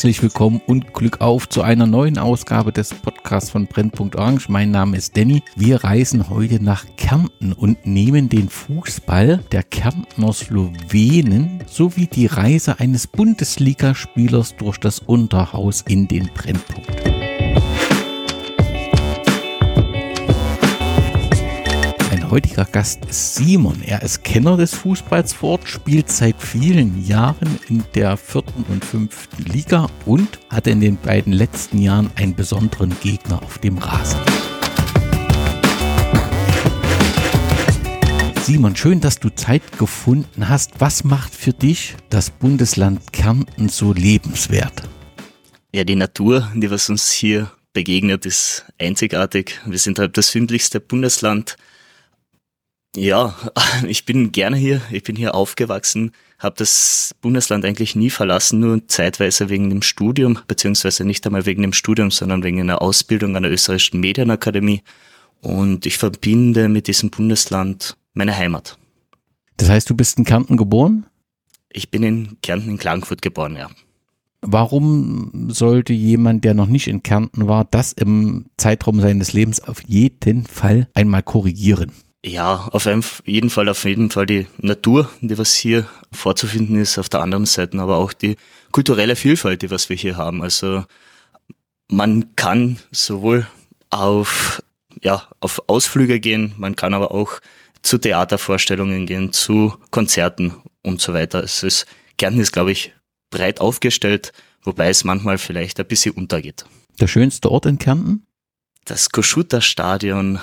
Herzlich willkommen und Glück auf zu einer neuen Ausgabe des Podcasts von Brennpunkt Orange. Mein Name ist Danny. Wir reisen heute nach Kärnten und nehmen den Fußball der Kärntner Slowenen sowie die Reise eines Bundesligaspielers durch das Unterhaus in den Brennpunkt. Mein heutiger Gast ist Simon. Er ist Kenner des Fußballs vor Ort, spielt seit vielen Jahren in der 4. und 5. Liga und hatte in den beiden letzten Jahren einen besonderen Gegner auf dem Rasen. Simon, schön, dass du Zeit gefunden hast. Was macht für dich das Bundesland Kärnten so lebenswert? Ja, die Natur, die was uns hier begegnet, ist einzigartig. Wir sind halt das südlichste Bundesland. Ja, ich bin gerne hier. Ich bin hier aufgewachsen, habe das Bundesland eigentlich nie verlassen, nur zeitweise wegen dem Studium, beziehungsweise nicht einmal wegen dem Studium, sondern wegen einer Ausbildung an der Österreichischen Medienakademie. Und ich verbinde mit diesem Bundesland meine Heimat. Das heißt, du bist in Kärnten geboren? Ich bin in Kärnten in Klagenfurt geboren, ja. Warum sollte jemand, der noch nicht in Kärnten war, das im Zeitraum seines Lebens auf jeden Fall einmal korrigieren? Ja, auf jeden Fall die Natur, die was hier vorzufinden ist, auf der anderen Seite aber auch die kulturelle Vielfalt, die was wir hier haben. Also man kann sowohl auf Ausflüge gehen, man kann aber auch zu Theatervorstellungen gehen, zu Konzerten und so weiter. Kärnten ist, glaube ich, breit aufgestellt, wobei es manchmal vielleicht ein bisschen untergeht. Der schönste Ort in Kärnten? Das Kossuth-Stadion.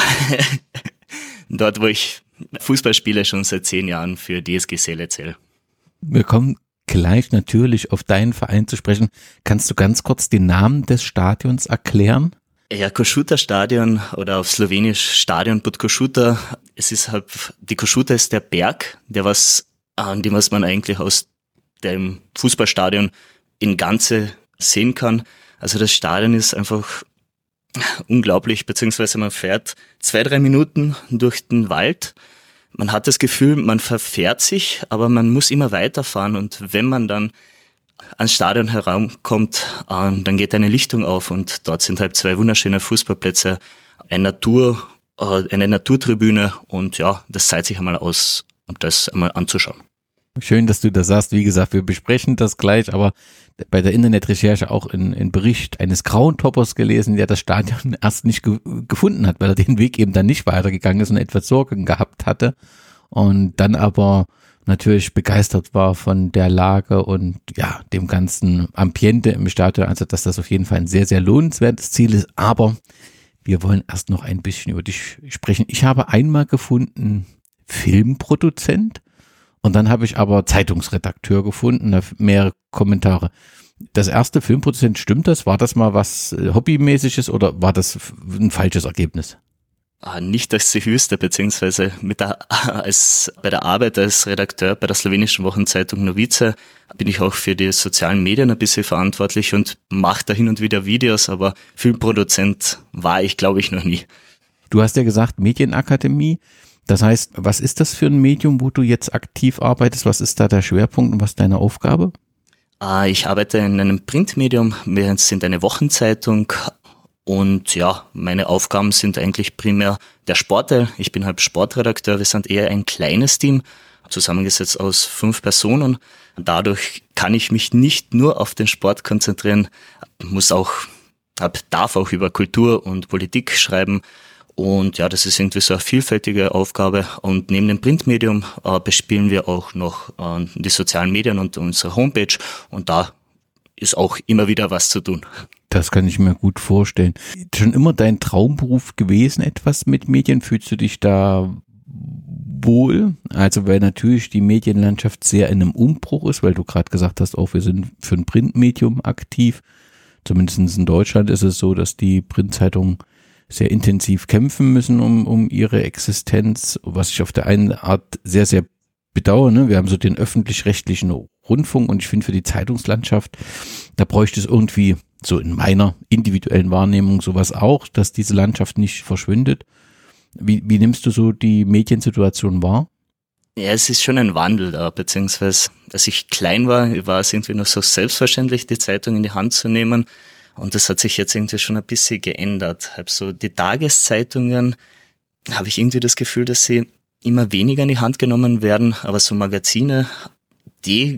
Dort, wo ich Fußball spiele, schon seit 10 Jahren für DSG Seelitz. Wir kommen gleich natürlich auf deinen Verein zu sprechen. Kannst du ganz kurz den Namen des Stadions erklären? Ja, Kossuth-Stadion oder auf Slowenisch Stadion pod Kossuth. Es ist halt, die Kossuth ist der Berg, was man eigentlich aus dem Fußballstadion in Ganze sehen kann. Also das Stadion ist einfach unglaublich, beziehungsweise man fährt 2-3 Minuten durch den Wald. Man hat das Gefühl, man verfährt sich, aber man muss immer weiterfahren und wenn man dann ans Stadion herankommt, dann geht eine Lichtung auf und dort sind halt 2 wunderschöne Fußballplätze, eine Naturtribüne und ja, das zahlt sich einmal aus, um das einmal anzuschauen. Schön, dass du das sagst. Wie gesagt, wir besprechen das gleich, aber bei der Internetrecherche auch in Bericht eines Groundhoppers gelesen, der das Stadion erst nicht gefunden hat, weil er den Weg eben dann nicht weitergegangen ist und etwas Sorgen gehabt hatte und dann aber natürlich begeistert war von der Lage und ja, dem ganzen Ambiente im Stadion, also dass das auf jeden Fall ein sehr, sehr lohnenswertes Ziel ist, aber wir wollen erst noch ein bisschen über dich sprechen. Ich habe einmal gefunden, Filmproduzent. Und dann habe ich aber Zeitungsredakteur gefunden, mehrere Kommentare. Das erste Filmproduzent, stimmt das? War das mal was Hobbymäßiges oder war das ein falsches Ergebnis? Nicht, dass ich wüsste, beziehungsweise bei der Arbeit als Redakteur bei der slowenischen Wochenzeitung Novice bin ich auch für die sozialen Medien ein bisschen verantwortlich und mache da hin und wieder Videos, aber Filmproduzent war ich, glaube ich, noch nie. Du hast ja gesagt, Medienakademie. Das heißt, was ist das für ein Medium, wo du jetzt aktiv arbeitest? Was ist da der Schwerpunkt und was ist deine Aufgabe? Ich arbeite in einem Printmedium. Wir sind eine Wochenzeitung und ja, meine Aufgaben sind eigentlich primär der Sportteil. Ich bin halt Sportredakteur. Wir sind eher ein kleines Team, zusammengesetzt aus 5 Personen. Dadurch kann ich mich nicht nur auf den Sport konzentrieren, darf auch über Kultur und Politik schreiben. Und ja, das ist irgendwie so eine vielfältige Aufgabe. Und neben dem Printmedium bespielen wir auch noch die sozialen Medien und unsere Homepage. Und da ist auch immer wieder was zu tun. Das kann ich mir gut vorstellen. Schon immer dein Traumberuf gewesen, etwas mit Medien? Fühlst du dich da wohl? Also weil natürlich die Medienlandschaft sehr in einem Umbruch ist, weil du gerade gesagt hast, auch wir sind für ein Printmedium aktiv. Zumindest in Deutschland ist es so, dass die Printzeitungen sehr intensiv kämpfen müssen um ihre Existenz, was ich auf der einen Art sehr, sehr bedauere. Ne? Wir haben so den öffentlich-rechtlichen Rundfunk und ich finde für die Zeitungslandschaft, da bräuchte es irgendwie so in meiner individuellen Wahrnehmung sowas auch, dass diese Landschaft nicht verschwindet. Wie nimmst du so die Mediensituation wahr? Ja, es ist schon ein Wandel da, beziehungsweise als ich klein war es irgendwie noch so selbstverständlich, die Zeitung in die Hand zu nehmen. Und das hat sich jetzt irgendwie schon ein bisschen geändert. Hab so die Tageszeitungen, habe ich irgendwie das Gefühl, dass sie immer weniger in die Hand genommen werden, aber so Magazine, die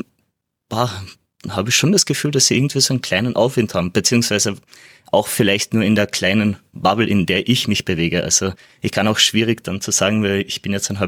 habe ich schon das Gefühl, dass sie irgendwie so einen kleinen Aufwind haben, beziehungsweise auch vielleicht nur in der kleinen Bubble, in der ich mich bewege. Also ich kann auch schwierig dann zu sagen, weil ich bin jetzt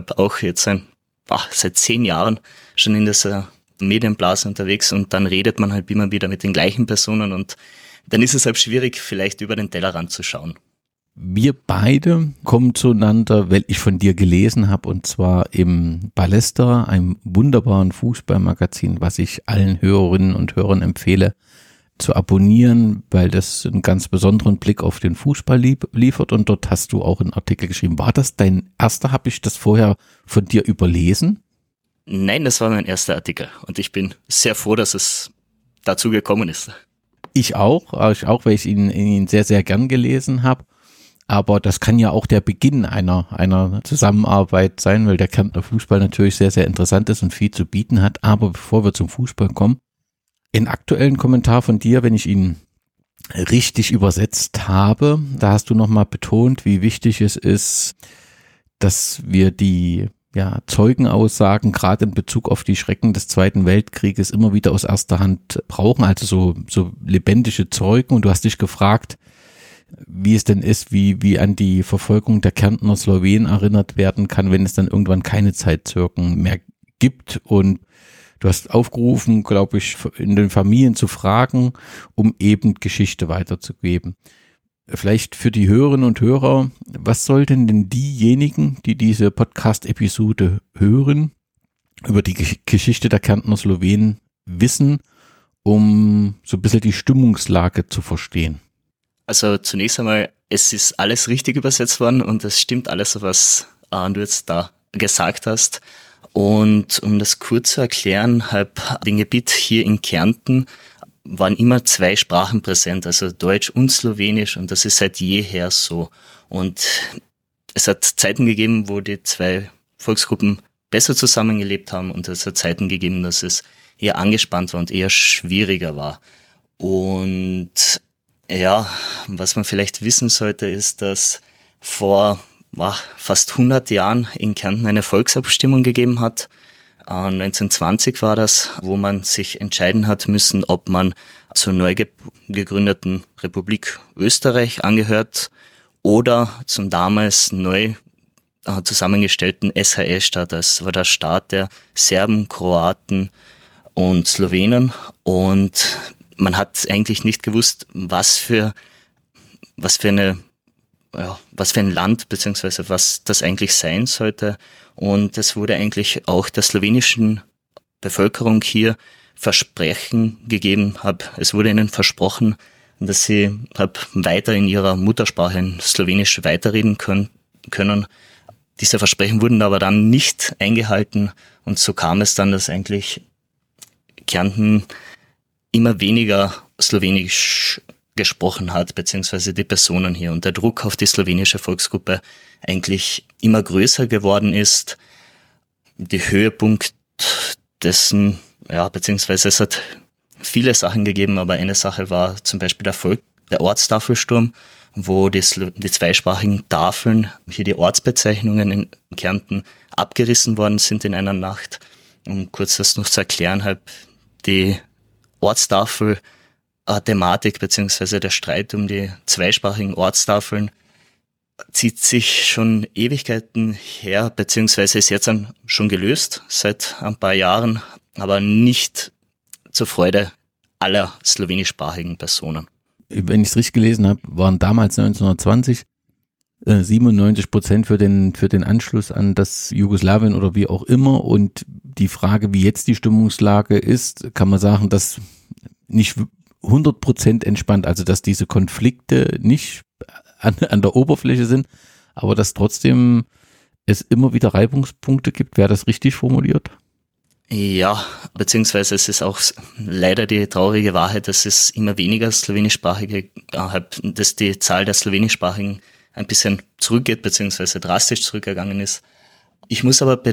seit 10 Jahren schon in dieser Medienblase unterwegs und dann redet man halt immer wieder mit den gleichen Personen und dann ist es halt schwierig, vielleicht über den Tellerrand zu schauen. Wir beide kommen zueinander, weil ich von dir gelesen habe, und zwar im Ballester, einem wunderbaren Fußballmagazin, was ich allen Hörerinnen und Hörern empfehle zu abonnieren, weil das einen ganz besonderen Blick auf den Fußball liefert, und dort hast du auch einen Artikel geschrieben. War das dein erster? Habe ich das vorher von dir überlesen? Nein, das war mein erster Artikel und ich bin sehr froh, dass es dazu gekommen ist. Ich auch, weil ich ihn sehr, sehr gern gelesen habe. Aber das kann ja auch der Beginn einer Zusammenarbeit sein, weil der Kärntner Fußball natürlich sehr, sehr interessant ist und viel zu bieten hat. Aber bevor wir zum Fußball kommen, einen aktuellen Kommentar von dir, wenn ich ihn richtig übersetzt habe, da hast du nochmal betont, wie wichtig es ist, dass wir die Zeugenaussagen gerade in Bezug auf die Schrecken des Zweiten Weltkrieges immer wieder aus erster Hand brauchen, also so lebendige Zeugen. Und du hast dich gefragt, wie es denn ist, wie an die Verfolgung der Kärntner Slowenen erinnert werden kann, wenn es dann irgendwann keine Zeitzeugen mehr gibt. Und du hast aufgerufen, glaube ich, in den Familien zu fragen, um eben Geschichte weiterzugeben. Vielleicht für die Hörerinnen und Hörer, was sollten denn diejenigen, die diese Podcast-Episode hören, über die Geschichte der Kärntner Slowenen wissen, um so ein bisschen die Stimmungslage zu verstehen? Also zunächst einmal, es ist alles richtig übersetzt worden und es stimmt alles, was du jetzt da gesagt hast. Und um das kurz zu erklären, dem Gebiet hier in Kärnten waren immer 2 Sprachen präsent, also Deutsch und Slowenisch, und das ist seit jeher so. Und es hat Zeiten gegeben, wo die 2 Volksgruppen besser zusammengelebt haben, und es hat Zeiten gegeben, dass es eher angespannt war und eher schwieriger war. Und ja, was man vielleicht wissen sollte, ist, dass vor fast 100 Jahren in Kärnten eine Volksabstimmung gegeben hat. 1920 war das, wo man sich entscheiden hat müssen, ob man zur neu gegründeten Republik Österreich angehört oder zum damals neu zusammengestellten SHS-Staat. Das war der Staat der Serben, Kroaten und Slowenen, und man hat eigentlich nicht gewusst, was für ein Land beziehungsweise was das eigentlich sein sollte. Und es wurde eigentlich auch der slowenischen Bevölkerung hier Versprechen gegeben. Es wurde ihnen versprochen, dass sie weiter in ihrer Muttersprache in Slowenisch weiterreden können. Diese Versprechen wurden aber dann nicht eingehalten, und so kam es dann, dass eigentlich Kärnten immer weniger Slowenisch gesprochen hat, beziehungsweise die Personen hier, und der Druck auf die slowenische Volksgruppe eigentlich immer größer geworden ist. Die Höhepunkt dessen, beziehungsweise es hat viele Sachen gegeben, aber eine Sache war zum Beispiel der Ortstafelsturm, wo die zweisprachigen Tafeln, hier die Ortsbezeichnungen in Kärnten, abgerissen worden sind in einer Nacht. Um kurz das noch zu erklären, die Ortstafel-Thematik beziehungsweise der Streit um die zweisprachigen Ortstafeln zieht sich schon Ewigkeiten her, beziehungsweise ist jetzt schon gelöst seit ein paar Jahren, aber nicht zur Freude aller slowenischsprachigen Personen. Wenn ich es richtig gelesen habe, waren damals 1920 97% für den Anschluss an das Jugoslawien oder wie auch immer, und die Frage, wie jetzt die Stimmungslage ist, kann man sagen, dass nicht 100% entspannt, also dass diese Konflikte nicht an der Oberfläche sind, aber dass trotzdem es immer wieder Reibungspunkte gibt. Wäre das richtig formuliert? Ja, beziehungsweise es ist auch leider die traurige Wahrheit, dass es immer weniger slowenischsprachige, dass die Zahl der slowenischsprachigen ein bisschen zurückgeht, beziehungsweise drastisch zurückgegangen ist. Ich muss aber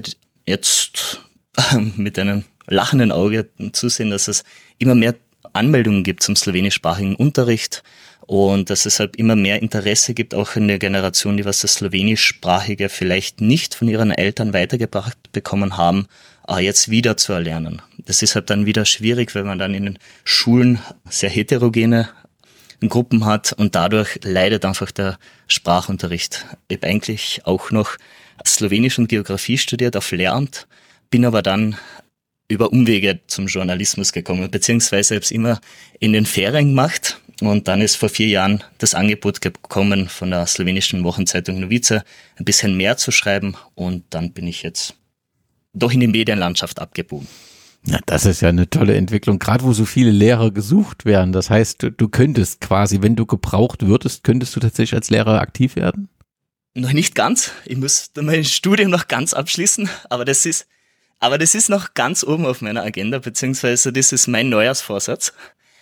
jetzt mit einem lachenden Auge zusehen, dass es immer mehr Anmeldungen gibt zum slowenischsprachigen Unterricht und dass es halt immer mehr Interesse gibt, auch in der Generation, die was das Slowenischsprachige vielleicht nicht von ihren Eltern weitergebracht bekommen haben, jetzt wieder zu erlernen. Das ist halt dann wieder schwierig, wenn man dann in den Schulen sehr heterogene Gruppen hat und dadurch leidet einfach der Sprachunterricht. Ich habe eigentlich auch noch Slowenisch und Geografie studiert auf Lehramt, bin aber dann über Umwege zum Journalismus gekommen, beziehungsweise habe es immer in den Ferien gemacht und dann ist vor 4 Jahren das Angebot gekommen von der slowenischen Wochenzeitung Novice, ein bisschen mehr zu schreiben und dann bin ich jetzt doch in die Medienlandschaft abgebogen. Ja, das ist ja eine tolle Entwicklung, gerade wo so viele Lehrer gesucht werden. Das heißt, du könntest quasi, wenn du gebraucht würdest, könntest du tatsächlich als Lehrer aktiv werden? Noch nicht ganz. Ich muss mein Studium noch ganz abschließen, aber das ist noch ganz oben auf meiner Agenda, beziehungsweise das ist mein Neujahrsvorsatz.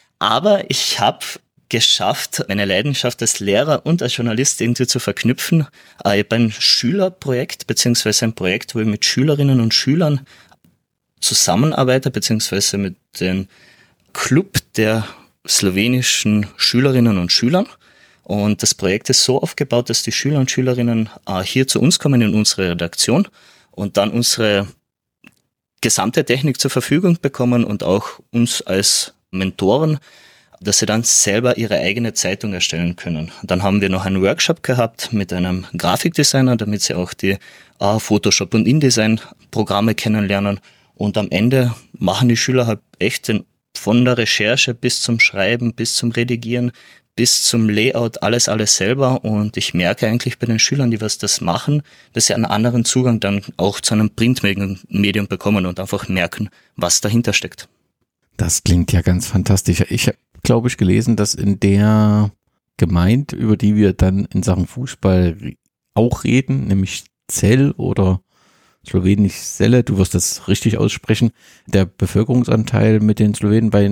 Aber ich habe geschafft, meine Leidenschaft als Lehrer und als Journalist irgendwie zu verknüpfen. Ich habe ein Schülerprojekt, beziehungsweise ein Projekt, wo ich mit Schülerinnen und Schülern zusammenarbeite, beziehungsweise mit dem Club der slowenischen Schülerinnen und Schülern. Und das Projekt ist so aufgebaut, dass die Schüler und Schülerinnen hier zu uns kommen in unsere Redaktion und dann unsere gesamte Technik zur Verfügung bekommen und auch uns als Mentoren, dass sie dann selber ihre eigene Zeitung erstellen können. Dann haben wir noch einen Workshop gehabt mit einem Grafikdesigner, damit sie auch die Photoshop- und InDesign-Programme kennenlernen. Und am Ende machen die Schüler halt echt von der Recherche bis zum Schreiben, bis zum Redigieren, bis zum Layout, alles selber. Und ich merke eigentlich bei den Schülern, die was das machen, dass sie einen anderen Zugang dann auch zu einem Printmedium bekommen und einfach merken, was dahinter steckt. Das klingt ja ganz fantastisch. Ich habe, glaube ich, gelesen, dass in der Gemeinde, über die wir dann in Sachen Fußball auch reden, nämlich Zell oder Slowenisch Celle, du wirst das richtig aussprechen, der Bevölkerungsanteil mit den Slowenen bei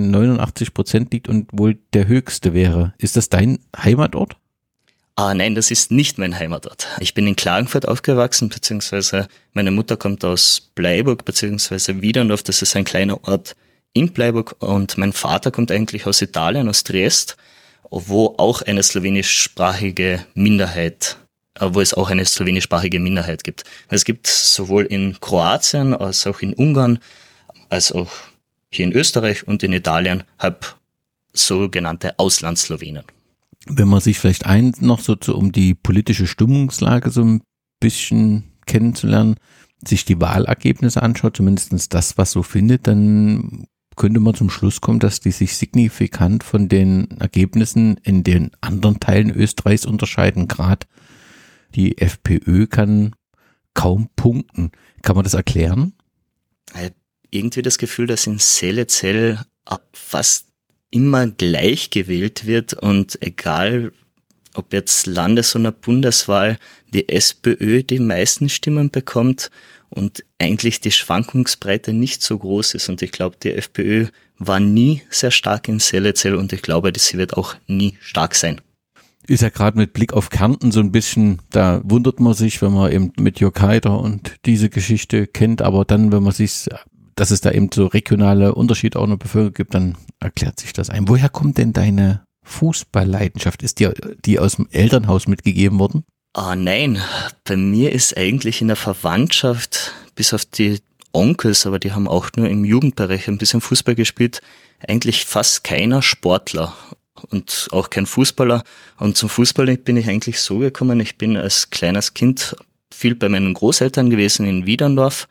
89% liegt und wohl der höchste wäre. Ist das dein Heimatort? Nein, das ist nicht mein Heimatort. Ich bin in Klagenfurt aufgewachsen, beziehungsweise meine Mutter kommt aus Bleiburg, beziehungsweise Wiederndorf, das ist ein kleiner Ort in Bleiburg und mein Vater kommt eigentlich aus Italien, aus Triest, wo auch eine slowenischsprachige Minderheit gibt. Es gibt sowohl in Kroatien als auch in Ungarn, als auch hier in Österreich und in Italien sogenannte Auslandsslowenen. Wenn man sich vielleicht noch so um die politische Stimmungslage so ein bisschen kennenzulernen, sich die Wahlergebnisse anschaut, zumindest das, was so findet, dann könnte man zum Schluss kommen, dass die sich signifikant von den Ergebnissen in den anderen Teilen Österreichs unterscheiden. Gerade die FPÖ kann kaum punkten. Kann man das erklären? Irgendwie das Gefühl, dass in Zell fast immer gleich gewählt wird und egal, ob jetzt Landes- oder Bundeswahl, die SPÖ die meisten Stimmen bekommt und eigentlich die Schwankungsbreite nicht so groß ist. Und ich glaube, die FPÖ war nie sehr stark in Zell und ich glaube, sie wird auch nie stark sein. Ist ja gerade mit Blick auf Kärnten so ein bisschen, da wundert man sich, wenn man eben mit Jörg Haider und diese Geschichte kennt, aber dann, wenn man sich, dass es da eben so regionale Unterschiede auch in der Bevölkerung gibt, dann erklärt sich das ein. Woher kommt denn deine Fußballleidenschaft? Ist die aus dem Elternhaus mitgegeben worden? Nein, bei mir ist eigentlich in der Verwandtschaft, bis auf die Onkels, aber die haben auch nur im Jugendbereich ein bisschen Fußball gespielt, eigentlich fast keiner Sportler. Und auch kein Fußballer. Und zum Fußball bin ich eigentlich so gekommen, ich bin als kleines Kind viel bei meinen Großeltern gewesen in Wiederndorf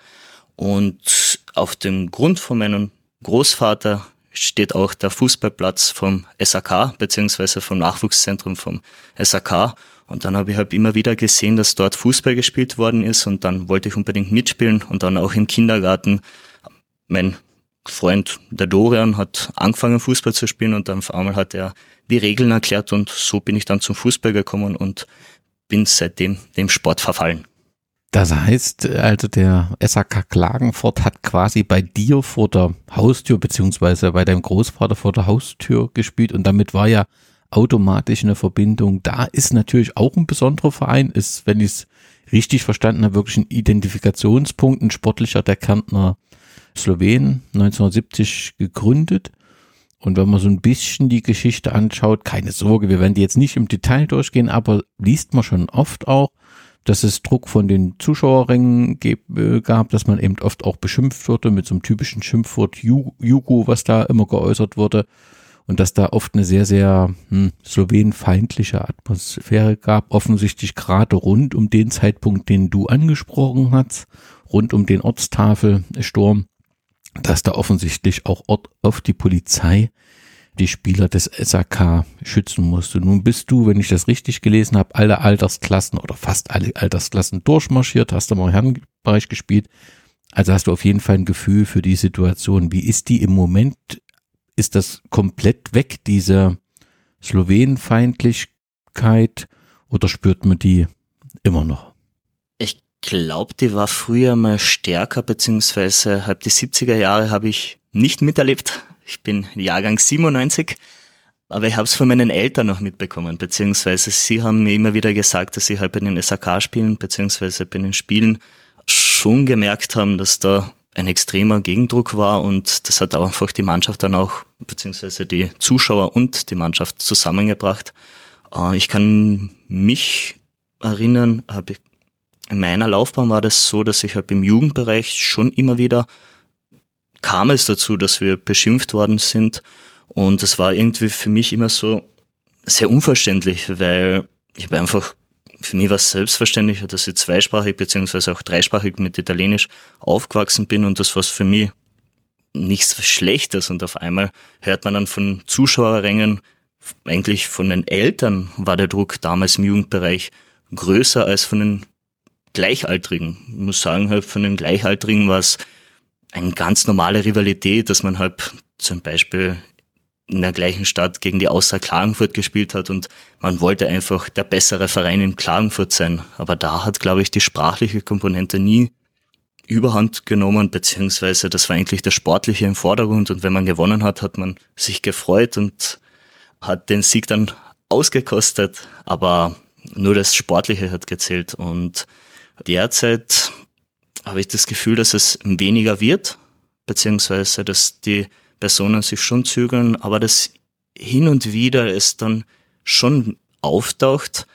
und auf dem Grund von meinem Großvater steht auch der Fußballplatz vom SAK, beziehungsweise vom Nachwuchszentrum vom SAK. Und dann habe ich halt immer wieder gesehen, dass dort Fußball gespielt worden ist und dann wollte ich unbedingt mitspielen und dann auch im Kindergarten. Mein Freund, der Dorian, hat angefangen Fußball zu spielen und dann auf einmal hat er die Regeln erklärt und so bin ich dann zum Fußball gekommen und bin seitdem dem Sport verfallen. Das heißt, also der SAK Klagenfurt hat quasi bei dir vor der Haustür beziehungsweise bei deinem Großvater vor der Haustür gespielt und damit war ja automatisch eine Verbindung. Da ist natürlich auch ein besonderer Verein, ist, wenn ich es richtig verstanden habe, wirklich ein Identifikationspunkt, ein sportlicher der Kärntner Slowenen, 1970 gegründet. Und wenn man so ein bisschen die Geschichte anschaut, keine Sorge, wir werden die jetzt nicht im Detail durchgehen, aber liest man schon oft auch, dass es Druck von den Zuschauerrängen gab, dass man eben oft auch beschimpft wurde mit so einem typischen Schimpfwort Jugo, was da immer geäußert wurde. Und dass da oft eine sehr, sehr slowenfeindliche Atmosphäre gab, offensichtlich gerade rund um den Zeitpunkt, den du angesprochen hast, rund um den Ortstafelsturm, dass da offensichtlich auch oft die Polizei die Spieler des SAK schützen musste. Nun bist du, wenn ich das richtig gelesen habe, alle Altersklassen oder fast alle Altersklassen durchmarschiert, hast du mal im Herrenbereich gespielt. Also hast du auf jeden Fall ein Gefühl für die Situation. Wie ist die im Moment? Ist das komplett weg, diese Slowenenfeindlichkeit, oder spürt man die immer noch? Ich glaube, die war früher mal stärker, beziehungsweise halb die 70er Jahre habe ich nicht miterlebt. Ich bin Jahrgang 97, aber ich habe es von meinen Eltern noch mitbekommen, beziehungsweise sie haben mir immer wieder gesagt, dass sie halt bei den SAK-Spielen, beziehungsweise bei den Spielen schon gemerkt haben, dass da ein extremer Gegendruck war, und das hat auch einfach die Mannschaft dann auch, beziehungsweise die Zuschauer und die Mannschaft zusammengebracht. Ich kann mich erinnern, in meiner Laufbahn war das so, dass ich halt im Jugendbereich schon immer wieder kam es dazu, dass wir beschimpft worden sind, und das war irgendwie für mich immer so sehr unverständlich, weil ich habe einfach, für mich war es selbstverständlich, dass ich zweisprachig beziehungsweise auch dreisprachig mit Italienisch aufgewachsen bin, und das war für mich nichts Schlechtes, und auf einmal hört man dann von Zuschauerrängen, eigentlich von den Eltern war der Druck damals im Jugendbereich größer als von den Gleichaltrigen. Ich muss sagen, halt von den Gleichaltrigen war es eine ganz normale Rivalität, dass man halt zum Beispiel in der gleichen Stadt gegen die Austria Klagenfurt gespielt hat, und man wollte einfach der bessere Verein in Klagenfurt sein. Aber da hat, glaube ich, die sprachliche Komponente nie Überhand genommen, beziehungsweise das war eigentlich das Sportliche im Vordergrund, und wenn man gewonnen hat, hat man sich gefreut und hat den Sieg dann ausgekostet, aber nur das Sportliche hat gezählt. Und derzeit habe ich das Gefühl, dass es weniger wird, beziehungsweise dass die Personen sich schon zügeln, aber dass hin und wieder es dann schon auftaucht,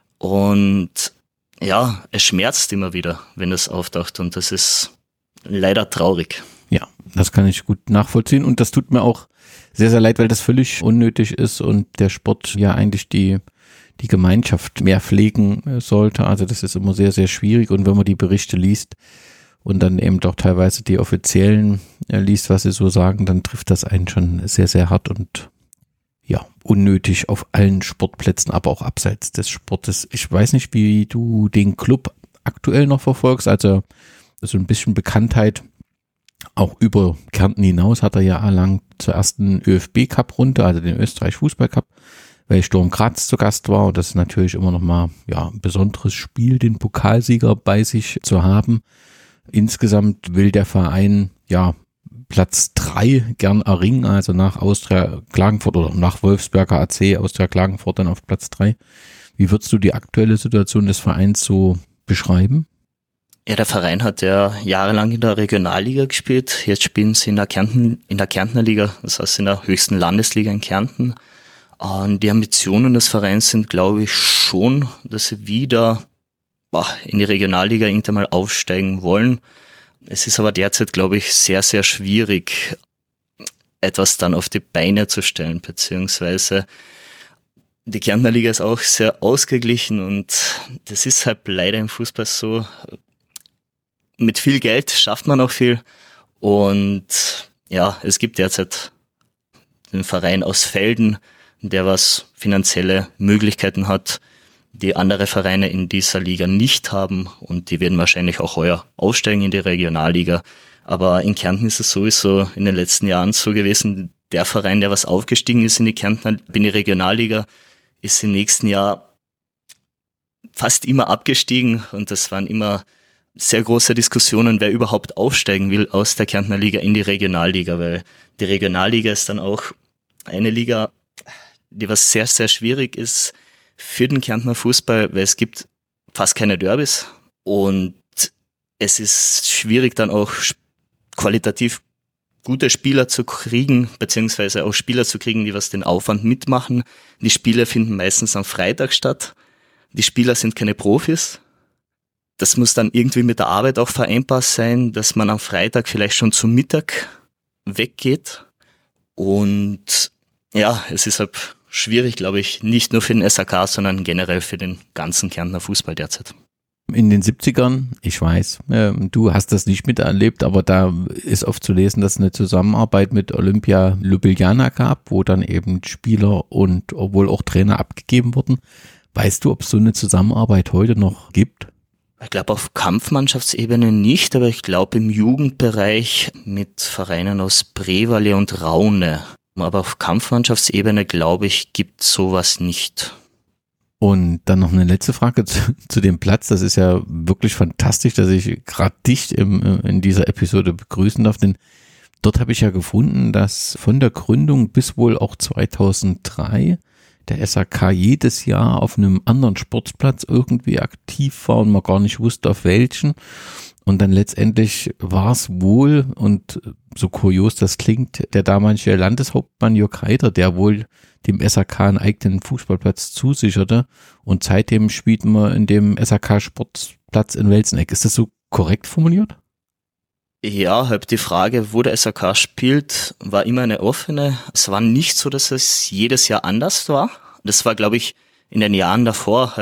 und ja, es schmerzt immer wieder, wenn es auftaucht, und das ist leider traurig. Ja, das kann ich gut nachvollziehen, und das tut mir auch sehr, sehr leid, weil das völlig unnötig ist und der Sport ja eigentlich die Gemeinschaft mehr pflegen sollte. Also das ist immer sehr, sehr schwierig, und wenn man die Berichte liest und dann eben doch teilweise die Offiziellen liest, was sie so sagen, dann trifft das einen schon sehr, sehr hart und ja, unnötig auf allen Sportplätzen, aber auch abseits des Sportes. Ich weiß nicht, wie du den Club aktuell noch verfolgst, also so ein bisschen Bekanntheit auch über Kärnten hinaus hat er ja erlangt zur ersten ÖFB-Cup-Runde, also den Österreich-Fußball-Cup, weil Sturm Graz zu Gast war, und das ist natürlich immer noch mal ja ein besonderes Spiel, den Pokalsieger bei sich zu haben. Insgesamt will der Verein ja Platz 3 gern erringen, also nach Austria Klagenfurt oder nach Wolfsberger AC, Austria Klagenfurt dann auf Platz 3. Wie würdest du die aktuelle Situation des Vereins so beschreiben? Ja, der Verein hat ja jahrelang in der Regionalliga gespielt. Jetzt spielen sie in der Kärntner Liga, das heißt in der höchsten Landesliga in Kärnten. Und die Ambitionen des Vereins sind, glaube ich, schon, dass sie wieder in die Regionalliga irgendwann mal aufsteigen wollen. Es ist aber derzeit, glaube ich, sehr, sehr schwierig, etwas dann auf die Beine zu stellen, beziehungsweise die Kärntner Liga ist auch sehr ausgeglichen, und das ist halt leider im Fußball so. Mit viel Geld schafft man auch viel, und ja, es gibt derzeit den Verein aus Velden, der was finanzielle Möglichkeiten hat, die andere Vereine in dieser Liga nicht haben, und die werden wahrscheinlich auch heuer aufsteigen in die Regionalliga. Aber in Kärnten ist es sowieso in den letzten Jahren so gewesen, der Verein, der was aufgestiegen ist in die Regionalliga, ist im nächsten Jahr fast immer abgestiegen, und das waren immer sehr große Diskussionen, wer überhaupt aufsteigen will aus der Kärntner Liga in die Regionalliga, weil die Regionalliga ist dann auch eine Liga, die was sehr, sehr schwierig ist für den Kärntner Fußball, weil es gibt fast keine Derbys. Und es ist schwierig dann auch qualitativ gute Spieler zu kriegen, beziehungsweise auch Spieler zu kriegen, die was den Aufwand mitmachen. Die Spiele finden meistens am Freitag statt. Die Spieler sind keine Profis. Das muss dann irgendwie mit der Arbeit auch vereinbar sein, dass man am Freitag vielleicht schon zum Mittag weggeht. Und ja, es ist halt schwierig, glaube ich, nicht nur für den SAK, sondern generell für den ganzen Kärntner Fußball derzeit. In den 70ern, ich weiß, du hast das nicht miterlebt, aber da ist oft zu lesen, dass es eine Zusammenarbeit mit Olympia Ljubljana gab, wo dann eben Spieler und obwohl auch Trainer abgegeben wurden. Weißt du, ob es so eine Zusammenarbeit heute noch gibt? Ich glaube auf Kampfmannschaftsebene nicht, aber ich glaube im Jugendbereich mit Vereinen aus Prevalle und Raune. Aber auf Kampfmannschaftsebene, glaube ich, gibt sowas nicht. Und dann noch eine letzte Frage zu dem Platz. Das ist ja wirklich fantastisch, dass ich gerade dich in dieser Episode begrüßen darf, denn dort habe ich ja gefunden, dass von der Gründung bis wohl auch 2003 der SAK jedes Jahr auf einem anderen Sportplatz irgendwie aktiv war und man gar nicht wusste, auf welchen. Und dann letztendlich war es wohl, und so kurios das klingt, der damalige Landeshauptmann Jörg Reiter, der wohl dem SAK einen eigenen Fußballplatz zusicherte. Und seitdem spielt man in dem SAK-Sportplatz in Welzeneck. Ist das so korrekt formuliert? Ja, halt die Frage, wo der SAK spielt, war immer eine offene. Es war nicht so, dass es jedes Jahr anders war. Das war, glaube ich, in den Jahren davor,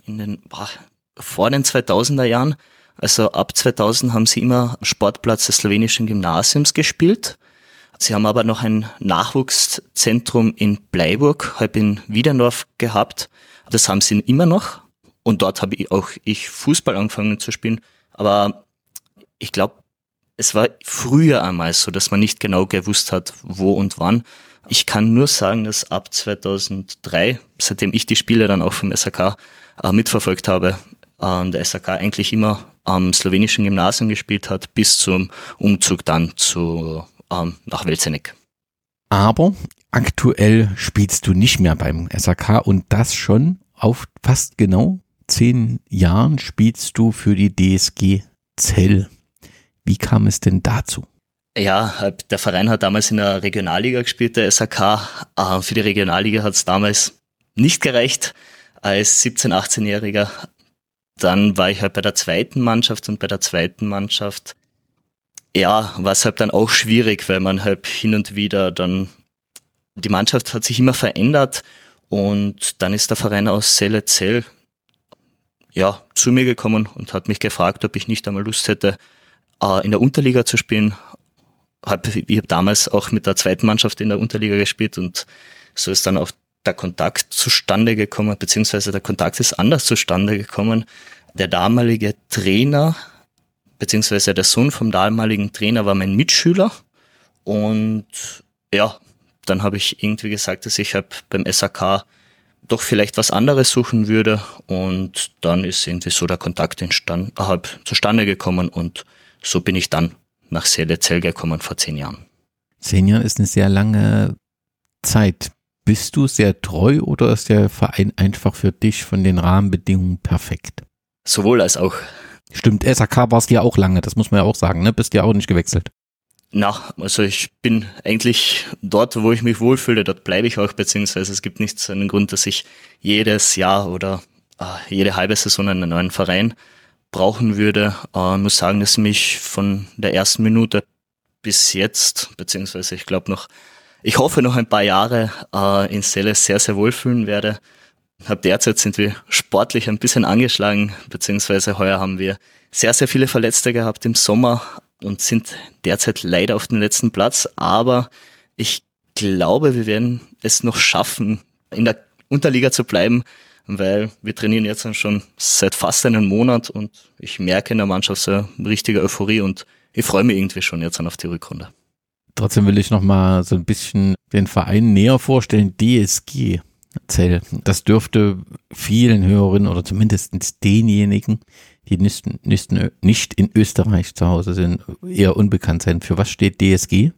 vor den 2000er Jahren. Also ab 2000 haben sie immer Sportplatz des slowenischen Gymnasiums gespielt. Sie haben aber noch ein Nachwuchszentrum in Bleiburg, halb in Wiedendorf gehabt. Das haben sie immer noch. Und dort habe ich Fußball angefangen zu spielen. Aber ich glaube, es war früher einmal so, dass man nicht genau gewusst hat, wo und wann. Ich kann nur sagen, dass ab 2003, seitdem ich die Spiele dann auch vom SAK mitverfolgt habe, der SAK eigentlich immer am slowenischen Gymnasium gespielt hat, bis zum Umzug dann nach Welzeneck. Aber aktuell spielst du nicht mehr beim SAK und das schon auf fast genau 10 Jahren spielst du für die DSG Zell. Wie kam es denn dazu? Ja, der Verein hat damals in der Regionalliga gespielt, der SAK. Für die Regionalliga hat es damals nicht gereicht als 17-, 18-Jähriger. Dann war ich halt bei der zweiten Mannschaft und bei der zweiten Mannschaft, ja, war es halt dann auch schwierig, weil man halt hin und wieder dann, die Mannschaft hat sich immer verändert und dann ist der Verein aus Zell zu mir gekommen und hat mich gefragt, ob ich nicht einmal Lust hätte, in der Unterliga zu spielen. Ich habe damals auch mit der zweiten Mannschaft in der Unterliga gespielt und so ist dann auch der Kontakt zustande gekommen, beziehungsweise der Kontakt ist anders zustande gekommen. Der damalige Trainer, beziehungsweise der Sohn vom damaligen Trainer war mein Mitschüler und ja, dann habe ich irgendwie gesagt, dass ich halt beim SAK doch vielleicht was anderes suchen würde und dann ist irgendwie so der Kontakt zustande gekommen und so bin ich dann nach Zell gekommen vor 10 Jahren. 10 Jahre ist eine sehr lange Zeit. Bist du sehr treu oder ist der Verein einfach für dich von den Rahmenbedingungen perfekt? Sowohl als auch. Stimmt, SAK warst du ja auch lange, das muss man ja auch sagen, ne? Bist ja auch nicht gewechselt. Also ich bin eigentlich dort, wo ich mich wohlfühle, dort bleibe ich auch, beziehungsweise es gibt nicht so einen Grund, dass ich jedes Jahr oder jede halbe Saison einen neuen Verein brauchen würde. Ich muss sagen, dass mich von der ersten Minute bis jetzt, beziehungsweise ich hoffe noch ein paar Jahre in Zell sehr, sehr wohlfühlen werde. Derzeit sind wir sportlich ein bisschen angeschlagen, beziehungsweise heuer haben wir sehr, sehr viele Verletzte gehabt im Sommer und sind derzeit leider auf dem letzten Platz. Aber ich glaube, wir werden es noch schaffen, in der Unterliga zu bleiben, weil wir trainieren jetzt schon seit fast einem Monat und ich merke in der Mannschaft so eine richtige Euphorie und ich freue mich irgendwie schon jetzt auf die Rückrunde. Trotzdem will ich noch mal so ein bisschen den Verein näher vorstellen, DSG Zell. Das dürfte vielen Hörerinnen oder zumindest denjenigen, die nicht in Österreich zu Hause sind, eher unbekannt sein. Für was steht DSG?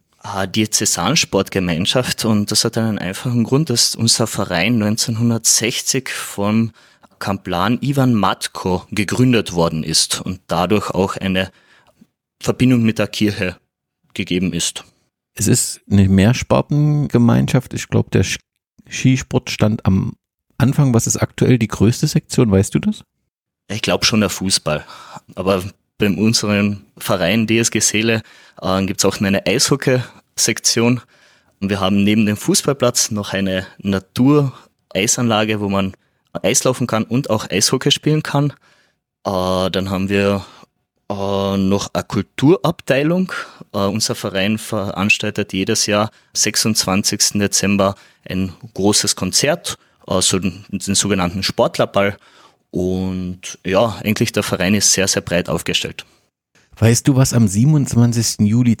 Diözesansportgemeinschaft und das hat einen einfachen Grund, dass unser Verein 1960 vom Kaplan Ivan Matko gegründet worden ist und dadurch auch eine Verbindung mit der Kirche gegeben ist. Es ist eine Mehrsportengemeinschaft. Ich glaube, der Skisport stand am Anfang. Was ist aktuell die größte Sektion? Weißt du das? Ich glaube schon der Fußball. Aber bei unserem Verein DSG Seele gibt es auch eine Eishockey-Sektion. Und wir haben neben dem Fußballplatz noch eine Natur-Eisanlage, wo man Eislaufen kann und auch Eishockey spielen kann. Dann haben wir noch eine Kulturabteilung. Unser Verein veranstaltet jedes Jahr 26. Dezember ein großes Konzert, also den sogenannten Sportlerball. Und ja, eigentlich der Verein ist sehr, sehr breit aufgestellt. Weißt du, was am 27. Juli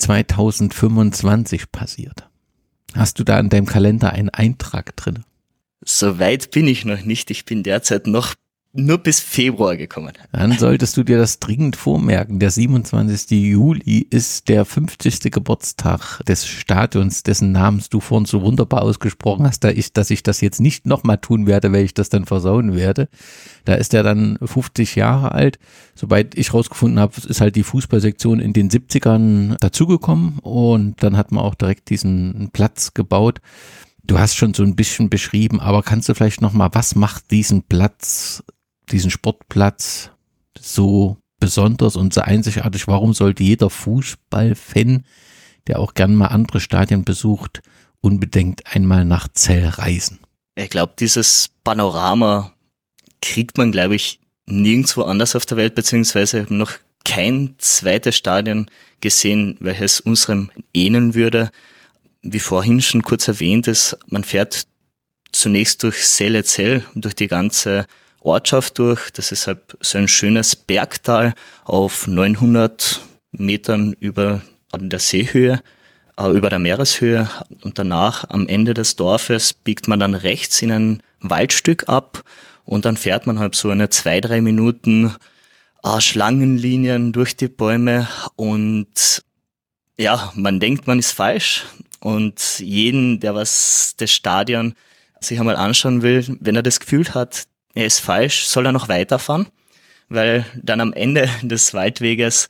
2025 passiert? Hast du da in deinem Kalender einen Eintrag drin? So weit bin ich noch nicht. Ich bin derzeit noch nur bis Februar gekommen. Dann solltest du dir das dringend vormerken. Der 27. Juli ist der 50. Geburtstag des Stadions, dessen Namens du vorhin so wunderbar ausgesprochen hast, dass ich das jetzt nicht nochmal tun werde, weil ich das dann versauen werde. Da ist er dann 50 Jahre alt. Soweit ich rausgefunden habe, ist halt die Fußballsektion in den 70ern dazugekommen und dann hat man auch direkt diesen Platz gebaut. Du hast schon so ein bisschen beschrieben, aber kannst du vielleicht nochmal, was macht diesen Sportplatz so besonders und so einzigartig? Warum sollte jeder Fußballfan, der auch gern mal andere Stadien besucht, unbedingt einmal nach Zell reisen? Ich glaube, dieses Panorama kriegt man, glaube ich, nirgendwo anders auf der Welt, beziehungsweise noch kein zweites Stadion gesehen, welches unserem ähneln würde. Wie vorhin schon kurz erwähnt ist, man fährt zunächst durch Zell, durch die ganze Ortschaft durch. Das ist halt so ein schönes Bergtal auf 900 Metern über der Seehöhe, über der Meereshöhe. Und danach am Ende des Dorfes biegt man dann rechts in ein Waldstück ab und dann fährt man halt so eine 2-3 Minuten Schlangenlinien durch die Bäume und ja, man denkt, man ist falsch. Und jeden, der das Stadion sich einmal anschauen will, wenn er das Gefühl hat, er ist falsch, soll er noch weiterfahren, weil dann am Ende des Waldweges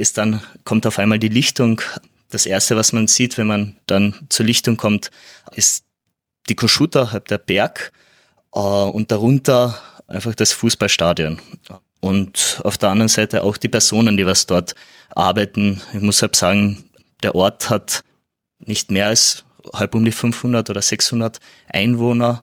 kommt auf einmal die Lichtung. Das erste, was man sieht, wenn man dann zur Lichtung kommt, ist die Koschuta, halt der Berg, und darunter einfach das Fußballstadion. Und auf der anderen Seite auch die Personen, die was dort arbeiten. Ich muss halt sagen, der Ort hat nicht mehr als halb um die 500 oder 600 Einwohner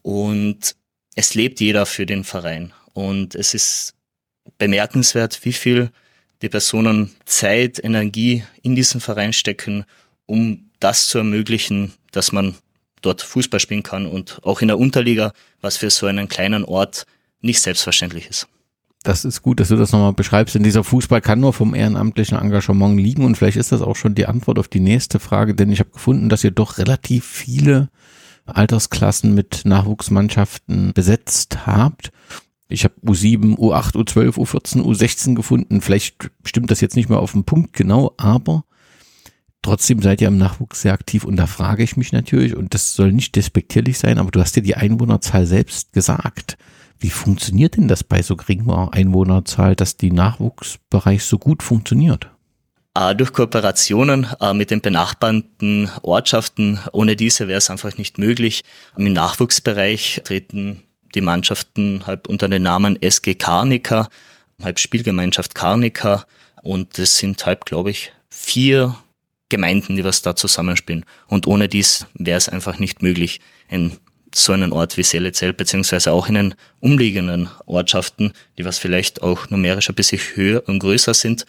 und es lebt jeder für den Verein. Und es ist bemerkenswert, wie viel die Personen Zeit, Energie in diesen Verein stecken, um das zu ermöglichen, dass man dort Fußball spielen kann und auch in der Unterliga, was für so einen kleinen Ort nicht selbstverständlich ist. Das ist gut, dass du das nochmal beschreibst, denn dieser Fußball kann nur vom ehrenamtlichen Engagement liegen und vielleicht ist das auch schon die Antwort auf die nächste Frage, denn ich habe gefunden, dass ihr doch relativ viele Altersklassen mit Nachwuchsmannschaften besetzt habt. Ich habe U7, U8, U12, U14, U16 gefunden, vielleicht stimmt das jetzt nicht mehr auf den Punkt genau, aber trotzdem seid ihr im Nachwuchs sehr aktiv und da frage ich mich natürlich, und das soll nicht despektierlich sein, aber du hast ja die Einwohnerzahl selbst gesagt. Wie funktioniert denn das bei so geringer Einwohnerzahl, dass die Nachwuchsbereich so gut funktioniert? Durch Kooperationen mit den benachbarten Ortschaften. Ohne diese wäre es einfach nicht möglich. Im Nachwuchsbereich treten die Mannschaften halt unter den Namen SG Karnica, halt Spielgemeinschaft Karnica. Und das sind halt, glaube ich, 4 Gemeinden, die was da zusammenspielen. Und ohne dies wäre es einfach nicht möglich, in so einen Ort wie Zell, beziehungsweise auch in den umliegenden Ortschaften, die was vielleicht auch numerisch ein bisschen höher und größer sind,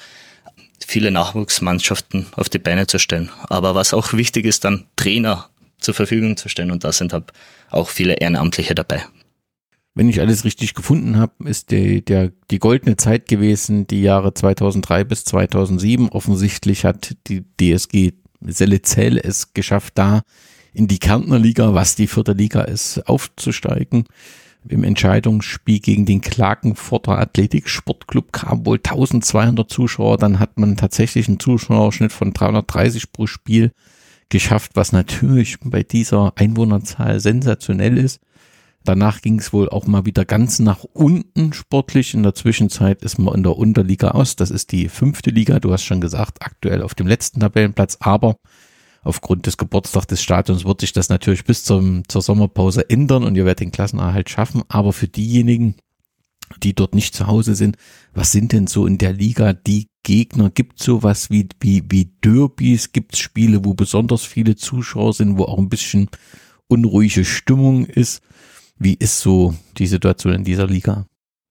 viele Nachwuchsmannschaften auf die Beine zu stellen. Aber was auch wichtig ist, dann Trainer zur Verfügung zu stellen und da sind halt auch viele Ehrenamtliche dabei. Wenn ich alles richtig gefunden habe, ist die goldene Zeit gewesen, die Jahre 2003 bis 2007. Offensichtlich hat die DSG Zell es geschafft, da in die Kärntner Liga, was die 4. Liga ist, aufzusteigen. Im Entscheidungsspiel gegen den Klagenfurter Athletik-Sportclub kamen wohl 1200 Zuschauer. Dann hat man tatsächlich einen Zuschauerschnitt von 330 pro Spiel geschafft, was natürlich bei dieser Einwohnerzahl sensationell ist. danach ging es wohl auch mal wieder ganz nach unten sportlich. In der Zwischenzeit ist man in der Unterliga aus. Das ist die 5. Liga. Du hast schon gesagt, aktuell auf dem letzten Tabellenplatz. Aber aufgrund des Geburtstags des Stadions wird sich das natürlich bis zur Sommerpause ändern und ihr werdet den Klassenerhalt schaffen. Aber für diejenigen, die dort nicht zu Hause sind, was sind denn so in der Liga die Gegner? Gibt es sowas wie Derbys? Gibt es Spiele, wo besonders viele Zuschauer sind, wo auch ein bisschen unruhige Stimmung ist? Wie ist so die Situation in dieser Liga?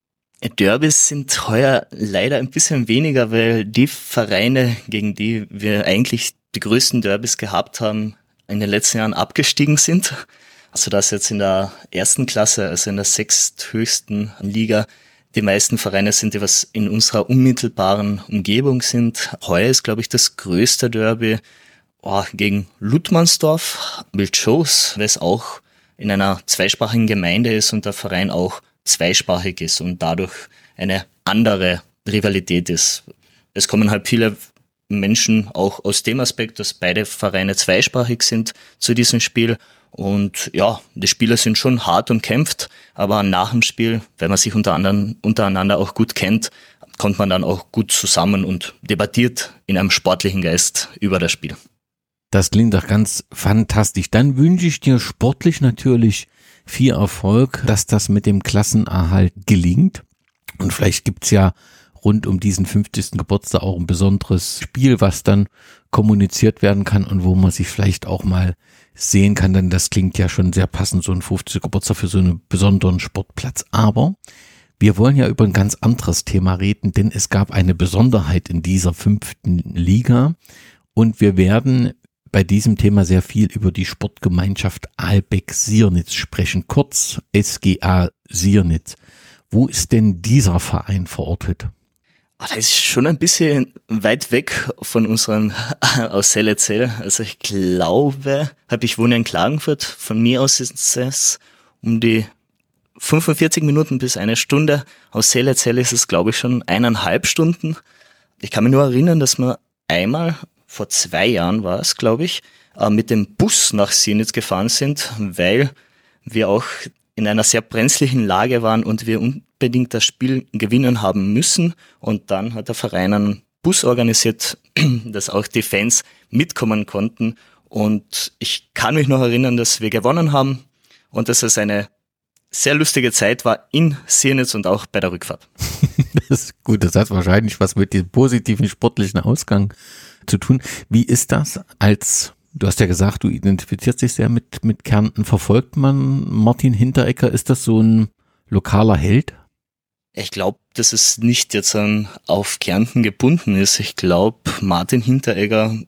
Derbys sind heuer leider ein bisschen weniger, weil die Vereine, gegen die wir eigentlich die größten Derbys gehabt haben, in den letzten Jahren abgestiegen sind. Also dass jetzt in der 1. Klasse, also in der 6. höchsten Liga, die meisten Vereine sind, die was in unserer unmittelbaren Umgebung sind. Heuer ist, glaube ich, das größte Derby gegen Ludmansdorf, Wildschoß, weil es auch in einer zweisprachigen Gemeinde ist und der Verein auch zweisprachig ist und dadurch eine andere Rivalität ist. Es kommen halt viele Menschen auch aus dem Aspekt, dass beide Vereine zweisprachig sind zu diesem Spiel. Und ja, die Spiele sind schon hart umkämpft, aber nach dem Spiel, wenn man sich untereinander auch gut kennt, kommt man dann auch gut zusammen und debattiert in einem sportlichen Geist über das Spiel. Das klingt doch ganz fantastisch. Dann wünsche ich dir sportlich natürlich viel Erfolg, dass das mit dem Klassenerhalt gelingt. Und vielleicht gibt's ja rund um diesen 50. Geburtstag auch ein besonderes Spiel, was dann kommuniziert werden kann und wo man sich vielleicht auch mal sehen kann, denn das klingt ja schon sehr passend, so ein 50. Geburtstag für so einen besonderen Sportplatz. Aber wir wollen ja über ein ganz anderes Thema reden, denn es gab eine Besonderheit in dieser 5. Liga und wir werden bei diesem Thema sehr viel über die Sportgemeinschaft Ahlbeck-Siernitz sprechen, kurz SGA Siernitz. Wo ist denn dieser Verein verortet? Das ist schon ein bisschen weit weg von unserem aus Sellerzell. Also ich glaube, ich wohne in Klagenfurt. Von mir aus ist es um die 45 Minuten bis eine Stunde. Aus Sellerzell ist es, glaube ich, schon 1,5 Stunden. Ich kann mich nur erinnern, dass wir einmal, vor 2 Jahren war es, glaube ich, mit dem Bus nach Siernitz gefahren sind, weil wir auch in einer sehr brenzlichen Lage waren und wir unbedingt das Spiel gewinnen haben müssen. Und dann hat der Verein einen Bus organisiert, dass auch die Fans mitkommen konnten. Und ich kann mich noch erinnern, dass wir gewonnen haben und dass es eine sehr lustige Zeit war in Siernitz und auch bei der Rückfahrt. Das ist gut, das hat wahrscheinlich was mit dem positiven sportlichen Ausgang zu tun. Wie ist das du hast ja gesagt, du identifizierst dich sehr mit Kärnten. Verfolgt man Martin Hinteregger? Ist das so ein lokaler Held? Ich glaube, dass es nicht jetzt auf Kärnten gebunden ist. Ich glaube, Martin Hinteregger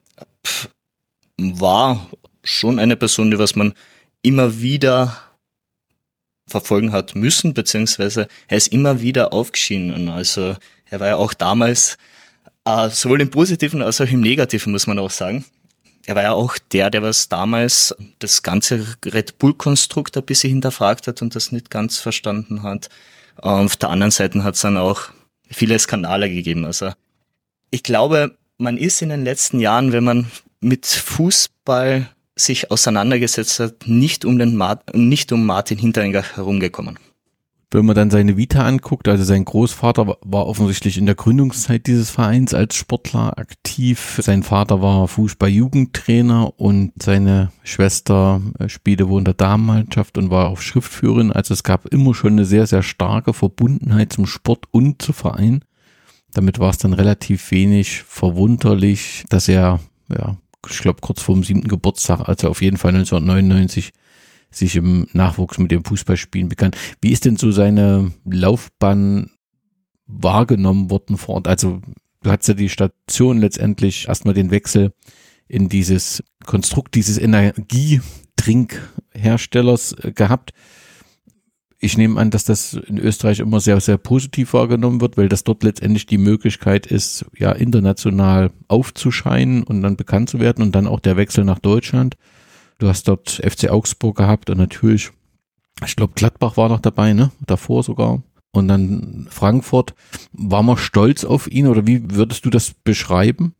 war schon eine Person, die was man immer wieder verfolgen hat müssen, beziehungsweise er ist immer wieder aufgeschieden. Also er war ja auch damals, sowohl im Positiven als auch im Negativen, muss man auch sagen. Er war ja auch der was damals das ganze Red Bull-Konstrukt ein bisschen hinterfragt hat und das nicht ganz verstanden hat. Auf der anderen Seite hat es dann auch viele Skandale gegeben. Also ich glaube, man ist in den letzten Jahren, wenn man mit Fußball sich auseinandergesetzt hat, nicht um Martin Hinteregger herumgekommen. Wenn man dann seine Vita anguckt, also sein Großvater war offensichtlich in der Gründungszeit dieses Vereins als Sportler aktiv. Sein Vater war Fußball-Jugendtrainer und seine Schwester spielte wohl in der Damenmannschaft und war auch Schriftführerin. Also es gab immer schon eine sehr, sehr starke Verbundenheit zum Sport und zum Verein. Damit war es dann relativ wenig verwunderlich, dass er, ich glaube kurz vor dem 7. Geburtstag, also auf jeden Fall 1999, sich im Nachwuchs mit dem Fußballspielen begann. Wie ist denn so seine Laufbahn wahrgenommen worden vor Ort? Also du hattest ja die Station letztendlich erstmal den Wechsel in dieses Konstrukt dieses Energietrinkherstellers gehabt. Ich nehme an, dass das in Österreich immer sehr, sehr positiv wahrgenommen wird, weil das dort letztendlich die Möglichkeit ist, ja international aufzuscheinen und dann bekannt zu werden und dann auch der Wechsel nach Deutschland. Du hast dort FC Augsburg gehabt und natürlich, ich glaube Gladbach war noch dabei, ne? Davor sogar. Und dann Frankfurt. War man stolz auf ihn oder wie würdest du das beschreiben?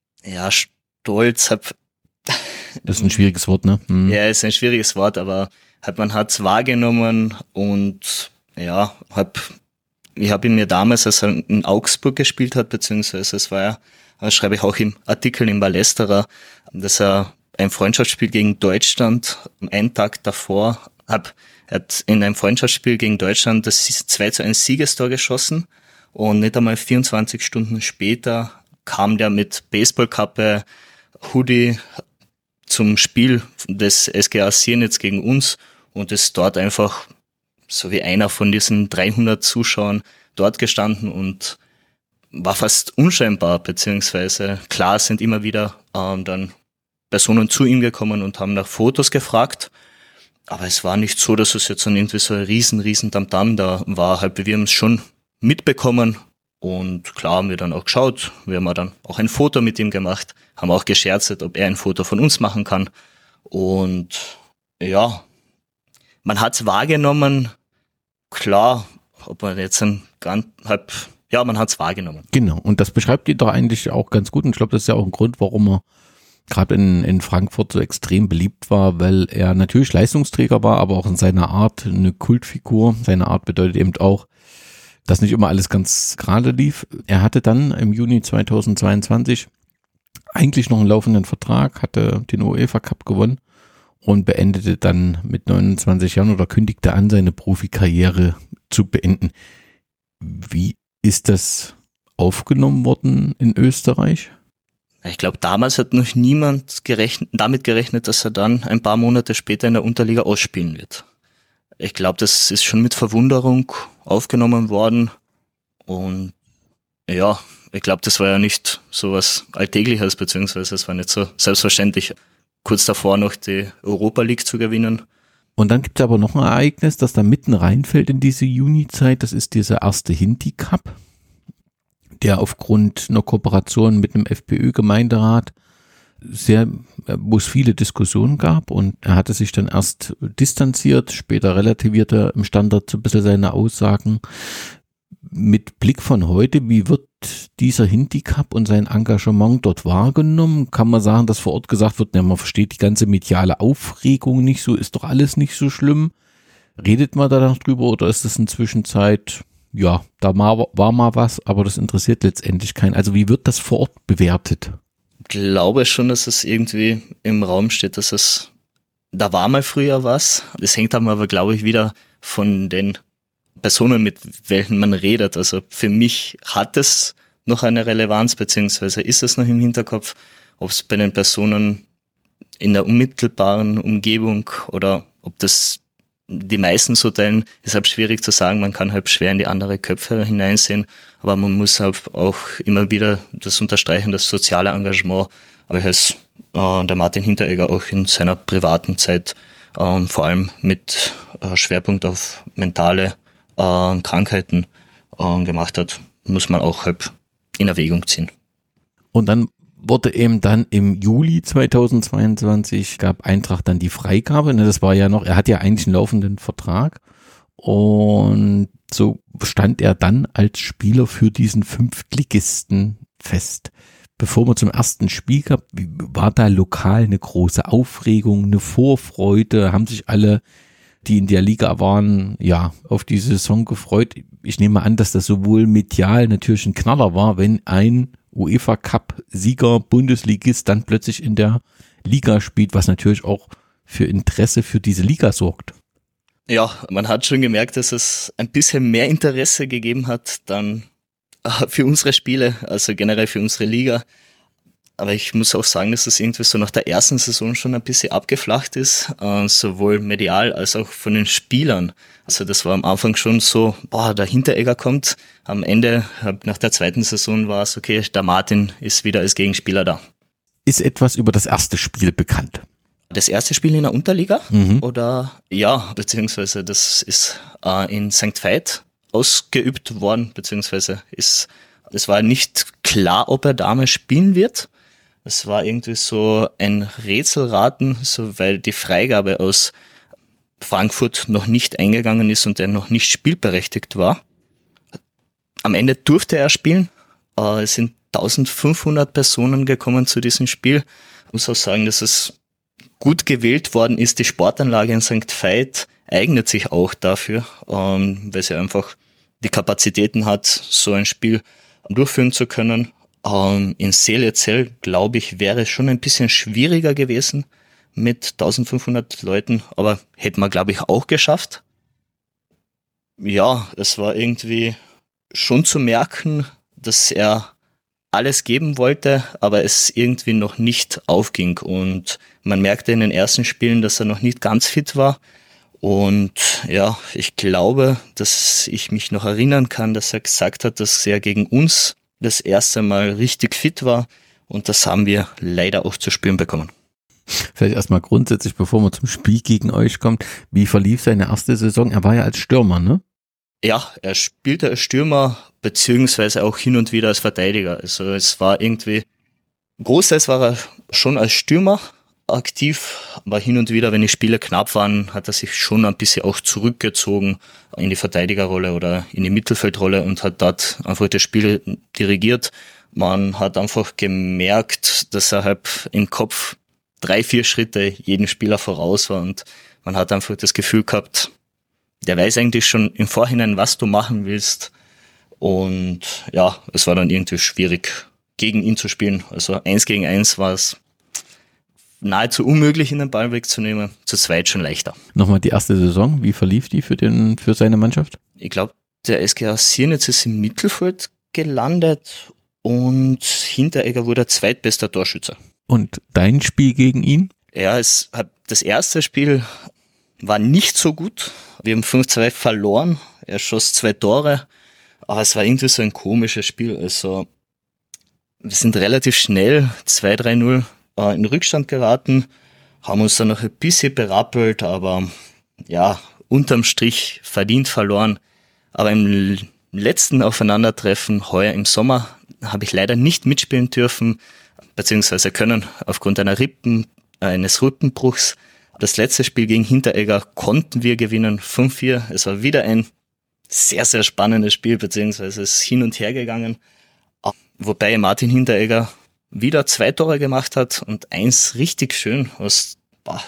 Ja, stolz. Das ist ein schwieriges Wort, ne? Ja, ist ein schwieriges Wort, aber man hat's wahrgenommen und ja, ich habe ihn mir damals, als er in Augsburg gespielt hat, beziehungsweise es war ja, das schreibe ich auch im Artikel im Ballesterer, dass er ein Freundschaftsspiel gegen Deutschland einen Tag davor er hat in einem Freundschaftsspiel gegen Deutschland das 2:1 Siegestor geschossen und nicht einmal 24 Stunden später kam der mit Baseballkappe, Hoodie zum Spiel des SGA Siernitz gegen uns und ist dort einfach so wie einer von diesen 300 Zuschauern dort gestanden und war fast unscheinbar, beziehungsweise klar sind immer wieder dann Personen zu ihm gekommen und haben nach Fotos gefragt, aber es war nicht so, dass es jetzt dann irgendwie so ein riesen Tamtam da war, halt wir haben es schon mitbekommen und klar haben wir dann auch geschaut, wir haben dann auch ein Foto mit ihm gemacht, haben auch gescherzt, ob er ein Foto von uns machen kann und ja, man hat es wahrgenommen, klar, ob man jetzt man hat es wahrgenommen. Genau, und das beschreibt ihn doch eigentlich auch ganz gut und ich glaube, das ist ja auch ein Grund, warum er gerade in Frankfurt so extrem beliebt war, weil er natürlich Leistungsträger war, aber auch in seiner Art eine Kultfigur. Seine Art bedeutet eben auch, dass nicht immer alles ganz gerade lief. Er hatte dann im Juni 2022 eigentlich noch einen laufenden Vertrag, hatte den UEFA Cup gewonnen und beendete dann mit 29 Jahren oder kündigte an, seine Profikarriere zu beenden. Wie ist das aufgenommen worden in Österreich? Ich glaube, damals hat noch niemand damit gerechnet, dass er dann ein paar Monate später in der Unterliga ausspielen wird. Ich glaube, das ist schon mit Verwunderung aufgenommen worden und ja, ich glaube, das war ja nicht so was Alltägliches, beziehungsweise es war nicht so selbstverständlich, kurz davor noch die Europa League zu gewinnen. Und dann gibt es aber noch ein Ereignis, das da mitten reinfällt in diese Juni-Zeit, das ist dieser erste Hinti Cup, der aufgrund einer Kooperation mit einem FPÖ-Gemeinderat wo es viele Diskussionen gab und er hatte sich dann erst distanziert, später relativierte er im Standard so ein bisschen seine Aussagen. Mit Blick von heute, wie wird dieser Hinti Cup und sein Engagement dort wahrgenommen? Kann man sagen, dass vor Ort gesagt wird, ja, man versteht die ganze mediale Aufregung nicht so, ist doch alles nicht so schlimm? Redet man da noch drüber oder ist das inzwischen Zeit, ja, da war mal was, aber das interessiert letztendlich keinen. Also wie wird das vor Ort bewertet? Ich glaube schon, dass es irgendwie im Raum steht, da war mal früher was. Das hängt aber, glaube ich, wieder von den Personen, mit welchen man redet. Also für mich hat es noch eine Relevanz, beziehungsweise ist es noch im Hinterkopf, ob es bei den Personen in der unmittelbaren Umgebung oder ob das die meisten so teilen, ist halt schwierig zu sagen. Man kann halt schwer in die andere Köpfe hineinsehen, aber man muss halt auch immer wieder das unterstreichen, das soziale Engagement, welches der Martin Hinteregger auch in seiner privaten Zeit vor allem mit Schwerpunkt auf mentale Krankheiten gemacht hat, muss man auch halt in Erwägung ziehen. Und dann wurde eben dann im Juli 2022 gab Eintracht dann die Freigabe. Das war ja noch, er hat ja eigentlich einen laufenden Vertrag und so stand er dann als Spieler für diesen Fünftligisten fest. Bevor man zum ersten Spiel gab, war da lokal eine große Aufregung, eine Vorfreude, haben sich alle, die in der Liga waren, ja, auf die Saison gefreut. Ich nehme an, dass das sowohl medial natürlich ein Knaller war, wenn ein UEFA Cup Sieger Bundesligist dann plötzlich in der Liga spielt, was natürlich auch für Interesse für diese Liga sorgt. Ja, man hat schon gemerkt, dass es ein bisschen mehr Interesse gegeben hat dann für unsere Spiele, also generell für unsere Liga. Aber ich muss auch sagen, dass es irgendwie so nach der ersten Saison schon ein bisschen abgeflacht ist, sowohl medial als auch von den Spielern. Also das war am Anfang schon so, der Hinteregger kommt. Am Ende, nach der zweiten Saison war es, okay, der Martin ist wieder als Gegenspieler da. Ist etwas über das erste Spiel bekannt? Das erste Spiel in der Unterliga? Oder ja, beziehungsweise das ist in St. Veit ausgeübt worden, beziehungsweise es war nicht klar, ob er damals spielen wird. Es war irgendwie so ein Rätselraten, so weil die Freigabe aus Frankfurt noch nicht eingegangen ist und er noch nicht spielberechtigt war. Am Ende durfte er spielen. Es sind 1500 Personen gekommen zu diesem Spiel. Ich muss auch sagen, dass es gut gewählt worden ist. Die Sportanlage in St. Veit eignet sich auch dafür, weil sie einfach die Kapazitäten hat, so ein Spiel durchführen zu können. In Selitzell, glaube ich, wäre es schon ein bisschen schwieriger gewesen mit 1500 Leuten, aber hätten wir, glaube ich, auch geschafft. Ja, es war irgendwie schon zu merken, dass er alles geben wollte, aber es irgendwie noch nicht aufging. Und man merkte in den ersten Spielen, dass er noch nicht ganz fit war. Und ja, ich glaube, dass ich mich noch erinnern kann, dass er gesagt hat, dass er gegen uns das erste Mal richtig fit war. Und das haben wir leider auch zu spüren bekommen. Vielleicht erstmal grundsätzlich, bevor man zum Spiel gegen euch kommt, wie verlief seine erste Saison? Er war ja als Stürmer, ne? Ja, er spielte als Stürmer, beziehungsweise auch hin und wieder als Verteidiger. Also es war irgendwie, großteils war er schon als Stürmer aktiv, aber hin und wieder, wenn die Spiele knapp waren, hat er sich schon ein bisschen auch zurückgezogen in die Verteidigerrolle oder in die Mittelfeldrolle und hat dort einfach das Spiel dirigiert. Man hat einfach gemerkt, dass er halt im Kopf 3-4 Schritte jeden Spieler voraus war und man hat einfach das Gefühl gehabt, der weiß eigentlich schon im Vorhinein, was du machen willst. Und ja, es war dann irgendwie schwierig, gegen ihn zu spielen. Also 1 gegen 1 war es nahezu unmöglich, in den Ball wegzunehmen. Zu zweit schon leichter. Nochmal die erste Saison, wie verlief die für seine Mannschaft? Ich glaube, der SGA Sirnitz ist im Mittelfeld gelandet und Hinteregger wurde zweitbester Torschütze. Und dein Spiel gegen ihn? Ja, das erste Spiel war nicht so gut. Wir haben 5-2 verloren. Er schoss 2 Tore. Aber es war irgendwie so ein komisches Spiel. Also, wir sind relativ schnell 2-3-0 in Rückstand geraten, haben uns dann noch ein bisschen berappelt, aber ja, unterm Strich verdient verloren. Aber im letzten Aufeinandertreffen, heuer im Sommer, habe ich leider nicht mitspielen dürfen, beziehungsweise können, aufgrund eines Rippenbruchs. Das letzte Spiel gegen Hinteregger konnten wir gewinnen, 5-4. Es war wieder ein sehr, sehr spannendes Spiel, beziehungsweise es ist hin und her gegangen. Wobei Martin Hinteregger wieder 2 Tore gemacht hat und eins richtig schön aus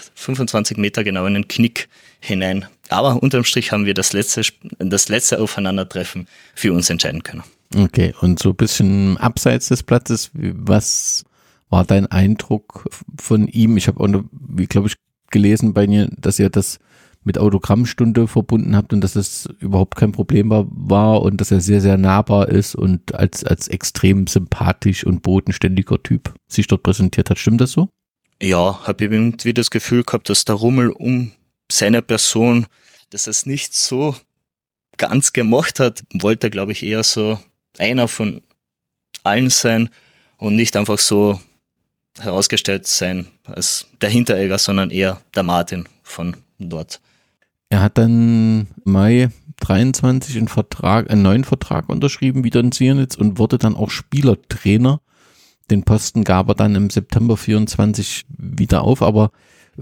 25 Meter genau in den Knick hinein. Aber unterm Strich haben wir das letzte Aufeinandertreffen für uns entscheiden können. Okay, und so ein bisschen abseits des Platzes, was war dein Eindruck von ihm? Ich habe auch, glaube ich, gelesen bei mir, dass ihr das mit Autogrammstunde verbunden habt und dass es überhaupt kein Problem war und dass er sehr, sehr nahbar ist und als extrem sympathisch und bodenständiger Typ sich dort präsentiert hat. Stimmt das so? Ja, habe ich irgendwie das Gefühl gehabt, dass der Rummel um seine Person, dass er es nicht so ganz gemocht hat, wollte, glaube ich, eher so einer von allen sein und nicht einfach so herausgestellt sein als der Hinteregger, sondern eher der Martin von dort. Er hat dann Mai 23 einen neuen Vertrag unterschrieben, wieder in Sirnitz und wurde dann auch Spielertrainer. Den Posten gab er dann im September 24 wieder auf, aber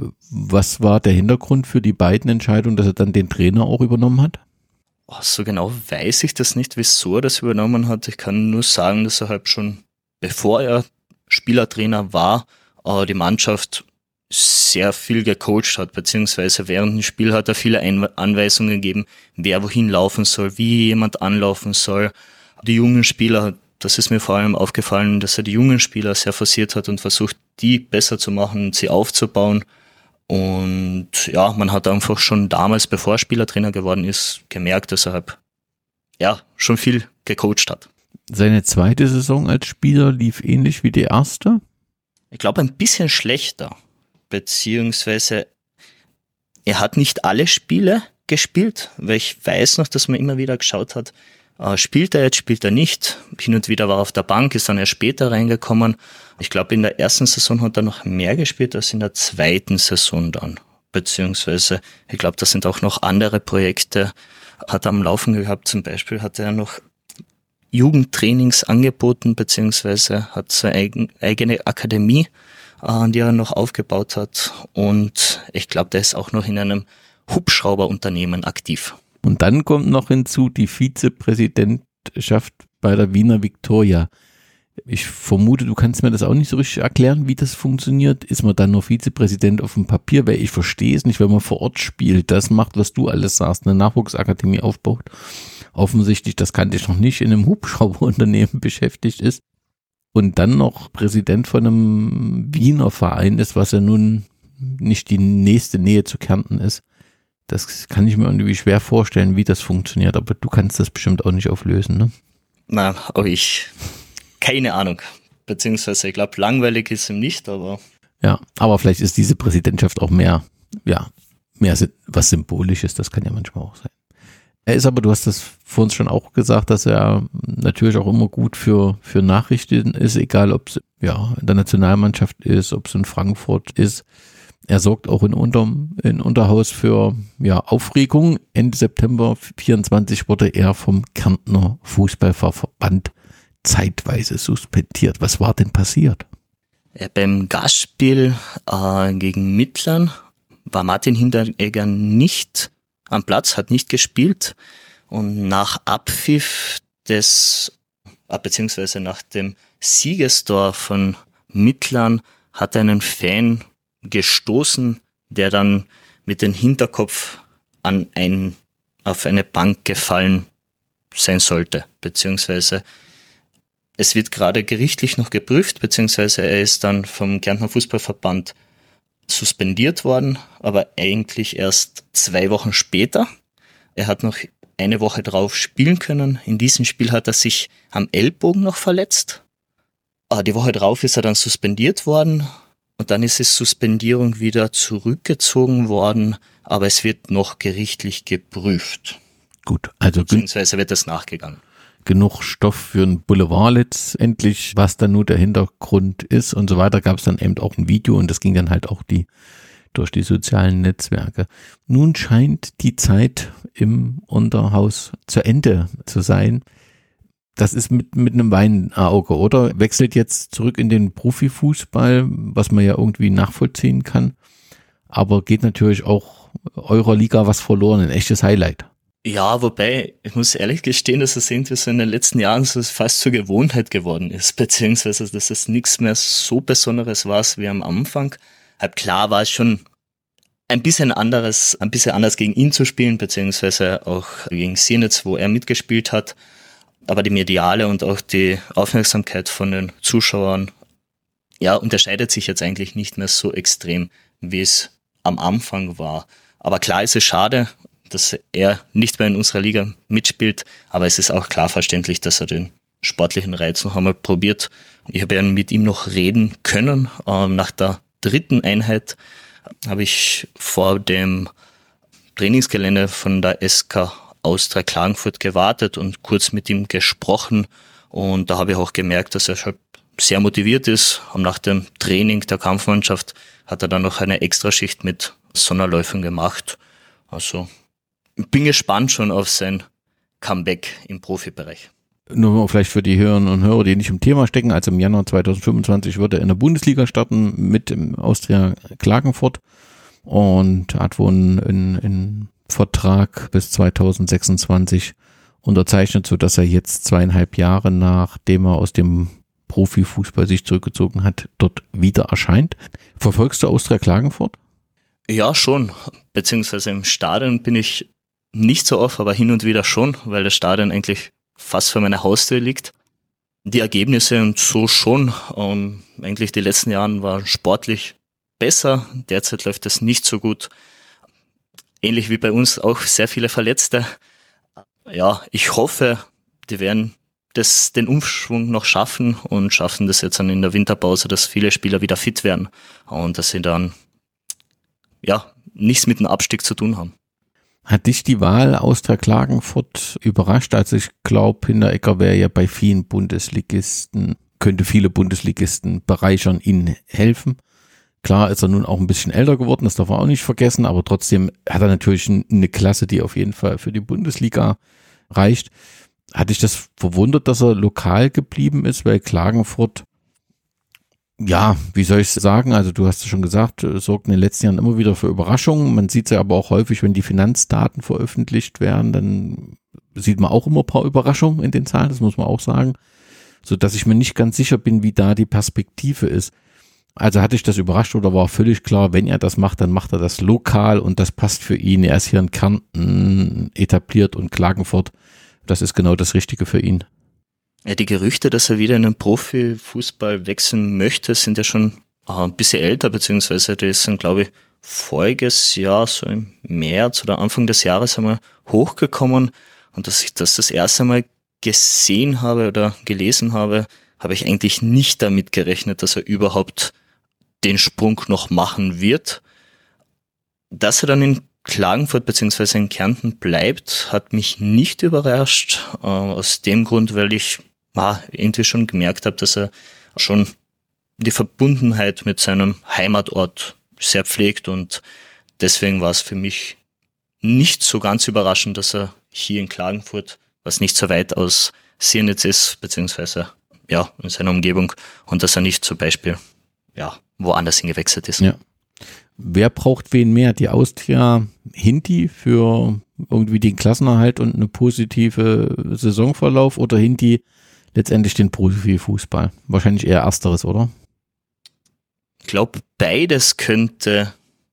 was war der Hintergrund für die beiden Entscheidungen, dass er dann den Trainer auch übernommen hat? So genau weiß ich das nicht, wieso er das übernommen hat. Ich kann nur sagen, dass er halt schon, bevor er Spielertrainer war, die Mannschaft sehr viel gecoacht hat, beziehungsweise während dem Spiel hat er viele Anweisungen gegeben, wer wohin laufen soll, wie jemand anlaufen soll. Die jungen Spieler, das ist mir vor allem aufgefallen, dass er die jungen Spieler sehr forciert hat und versucht, die besser zu machen, sie aufzubauen. Und ja, man hat einfach schon damals, bevor er Spielertrainer geworden ist, gemerkt, dass er halt, ja, schon viel gecoacht hat. Seine zweite Saison als Spieler lief ähnlich wie die erste? Ich glaube, ein bisschen schlechter. Beziehungsweise er hat nicht alle Spiele gespielt, weil ich weiß noch, dass man immer wieder geschaut hat, spielt er jetzt, spielt er nicht. Hin und wieder war er auf der Bank, ist dann erst später reingekommen. Ich glaube, in der ersten Saison hat er noch mehr gespielt als in der zweiten Saison dann. Beziehungsweise, ich glaube, das sind auch noch andere Projekte, hat er am Laufen gehabt. Zum Beispiel hat er noch Jugendtrainings angeboten, beziehungsweise hat seine eigene Akademie, die er noch aufgebaut hat. Und ich glaube, der ist auch noch in einem Hubschrauberunternehmen aktiv. Und dann kommt noch hinzu die Vizepräsidentschaft bei der Wiener Viktoria. Ich vermute, du kannst mir das auch nicht so richtig erklären, wie das funktioniert. Ist man dann nur Vizepräsident auf dem Papier? Weil ich verstehe es nicht, wenn man vor Ort spielt. Das macht, was du alles sagst, eine Nachwuchsakademie aufbaut. Offensichtlich, das kannte ich noch nicht, in einem Hubschrauberunternehmen beschäftigt ist. Und dann noch Präsident von einem Wiener Verein ist, was ja nun nicht die nächste Nähe zu Kärnten ist. Das kann ich mir irgendwie schwer vorstellen, wie das funktioniert. Aber du kannst das bestimmt auch nicht auflösen, ne? Na, auch ich. Keine Ahnung. Beziehungsweise, ich glaube, langweilig ist ihm nicht, aber. Ja, aber vielleicht ist diese Präsidentschaft auch mehr was Symbolisches, das kann ja manchmal auch sein. Er ist aber, du hast das vorhin schon auch gesagt, dass er natürlich auch immer gut für Nachrichten ist, egal ob es in der Nationalmannschaft ist, ob es in Frankfurt ist. Er sorgt auch in Unterhaus für Aufregung. Ende September 24 wurde er vom Kärntner Fußballverband zeitweise suspendiert. Was war denn passiert? Beim Gastspiel gegen Mittlern war Martin Hinteregger nicht am Platz, hat nicht gespielt und nach Abpfiff beziehungsweise nach dem Siegestor von Mittlern hat einen gestoßen, der dann mit dem Hinterkopf auf eine Bank gefallen sein sollte, beziehungsweise es wird gerade gerichtlich noch geprüft, beziehungsweise er ist dann vom Kärntner Fußballverband suspendiert worden, aber eigentlich erst 2 Wochen später. Er hat noch eine Woche drauf spielen können. In diesem Spiel hat er sich am Ellbogen noch verletzt. Die Woche drauf ist er dann suspendiert worden und dann ist die Suspendierung wieder zurückgezogen worden, aber es wird noch gerichtlich geprüft. Gut, also beziehungsweise wird das nachgegangen. Genug Stoff für ein Boulevard letztendlich, was dann nur der Hintergrund ist und so weiter, gab es dann eben auch ein Video und das ging dann halt auch durch die sozialen Netzwerke. Nun scheint die Zeit im Unterhaus zu Ende zu sein. Das ist mit einem Weinauge, oder? Wechselt jetzt zurück in den Profifußball, was man ja irgendwie nachvollziehen kann, aber geht natürlich auch eurer Liga was verloren, ein echtes Highlight. Ja, wobei, ich muss ehrlich gestehen, dass es irgendwie so in den letzten Jahren so fast zur Gewohnheit geworden ist, beziehungsweise, dass es nichts mehr so Besonderes war wie am Anfang. Halt klar war es schon ein bisschen anders gegen ihn zu spielen, beziehungsweise auch gegen Sienitz, wo er mitgespielt hat. Aber die mediale und auch die Aufmerksamkeit von den Zuschauern, unterscheidet sich jetzt eigentlich nicht mehr so extrem, wie es am Anfang war. Aber klar ist es schade, dass er nicht mehr in unserer Liga mitspielt, aber es ist auch klar verständlich, dass er den sportlichen Reiz noch einmal probiert. Ich habe ja mit ihm noch reden können. Nach der 3. Einheit habe ich vor dem Trainingsgelände von der SK Austria Klagenfurt gewartet und kurz mit ihm gesprochen und da habe ich auch gemerkt, dass er schon sehr motiviert ist. Und nach dem Training der Kampfmannschaft hat er dann noch eine Extraschicht mit Sonderläufen gemacht. Also bin gespannt schon auf sein Comeback im Profibereich. Nur vielleicht für die Hörerinnen und Hörer, die nicht im Thema stecken, also im Januar 2025 wird er in der Bundesliga starten mit dem Austria Klagenfurt und hat wohl einen Vertrag bis 2026 unterzeichnet, sodass er jetzt 2,5 Jahre nachdem er aus dem Profifußball sich zurückgezogen hat, dort wieder erscheint. Verfolgst du Austria Klagenfurt? Ja, schon. Beziehungsweise im Stadion bin ich nicht so oft, aber hin und wieder schon, weil das Stadion eigentlich fast vor meiner Haustür liegt. Die Ergebnisse und so schon. Eigentlich die letzten Jahre waren sportlich besser. Derzeit läuft es nicht so gut. Ähnlich wie bei uns auch sehr viele Verletzte. Ja, ich hoffe, die werden den Umschwung noch schaffen und schaffen das jetzt dann in der Winterpause, dass viele Spieler wieder fit werden und dass sie dann nichts mit dem Abstieg zu tun haben. Hat dich die Wahl Austria Klagenfurt überrascht? Also ich glaube, Hinteregger wäre ja bei vielen Bundesligisten, könnte viele Bundesligisten bereichern, ihnen helfen. Klar ist er nun auch ein bisschen älter geworden, das darf man auch nicht vergessen, aber trotzdem hat er natürlich eine Klasse, die auf jeden Fall für die Bundesliga reicht. Hat dich das verwundert, dass er lokal geblieben ist, weil Klagenfurt, wie soll ich sagen, also du hast es schon gesagt, sorgt in den letzten Jahren immer wieder für Überraschungen. Man sieht es ja aber auch häufig, wenn die Finanzdaten veröffentlicht werden, dann sieht man auch immer ein paar Überraschungen in den Zahlen, das muss man auch sagen. sodass ich mir nicht ganz sicher bin, wie da die Perspektive ist. Also hatte ich das überrascht oder war völlig klar, wenn er das macht, dann macht er das lokal und das passt für ihn. Er ist hier in Kärnten etabliert und Klagenfurt, das ist genau das Richtige für ihn. Ja, die Gerüchte, dass er wieder in den Profifußball wechseln möchte, sind ja schon ein bisschen älter, beziehungsweise die sind, glaube ich, voriges Jahr, so im März oder Anfang des Jahres einmal hochgekommen. Und dass ich das erste Mal gesehen habe oder gelesen habe, habe ich eigentlich nicht damit gerechnet, dass er überhaupt den Sprung noch machen wird. Dass er dann in Klagenfurt bzw. in Kärnten bleibt, hat mich nicht überrascht. Aus dem Grund, weil ich irgendwie schon gemerkt habe, dass er schon die Verbundenheit mit seinem Heimatort sehr pflegt und deswegen war es für mich nicht so ganz überraschend, dass er hier in Klagenfurt, was nicht so weit aus Siernitz ist, beziehungsweise ja, in seiner Umgebung und dass er nicht zum Beispiel woanders hingewechselt ist. Ja. Wer braucht wen mehr? Die Austria Hinti für irgendwie den Klassenerhalt und eine positive Saisonverlauf oder Hinti letztendlich den Profifußball? Wahrscheinlich eher Ersteres, oder? Ich glaube, beide könnten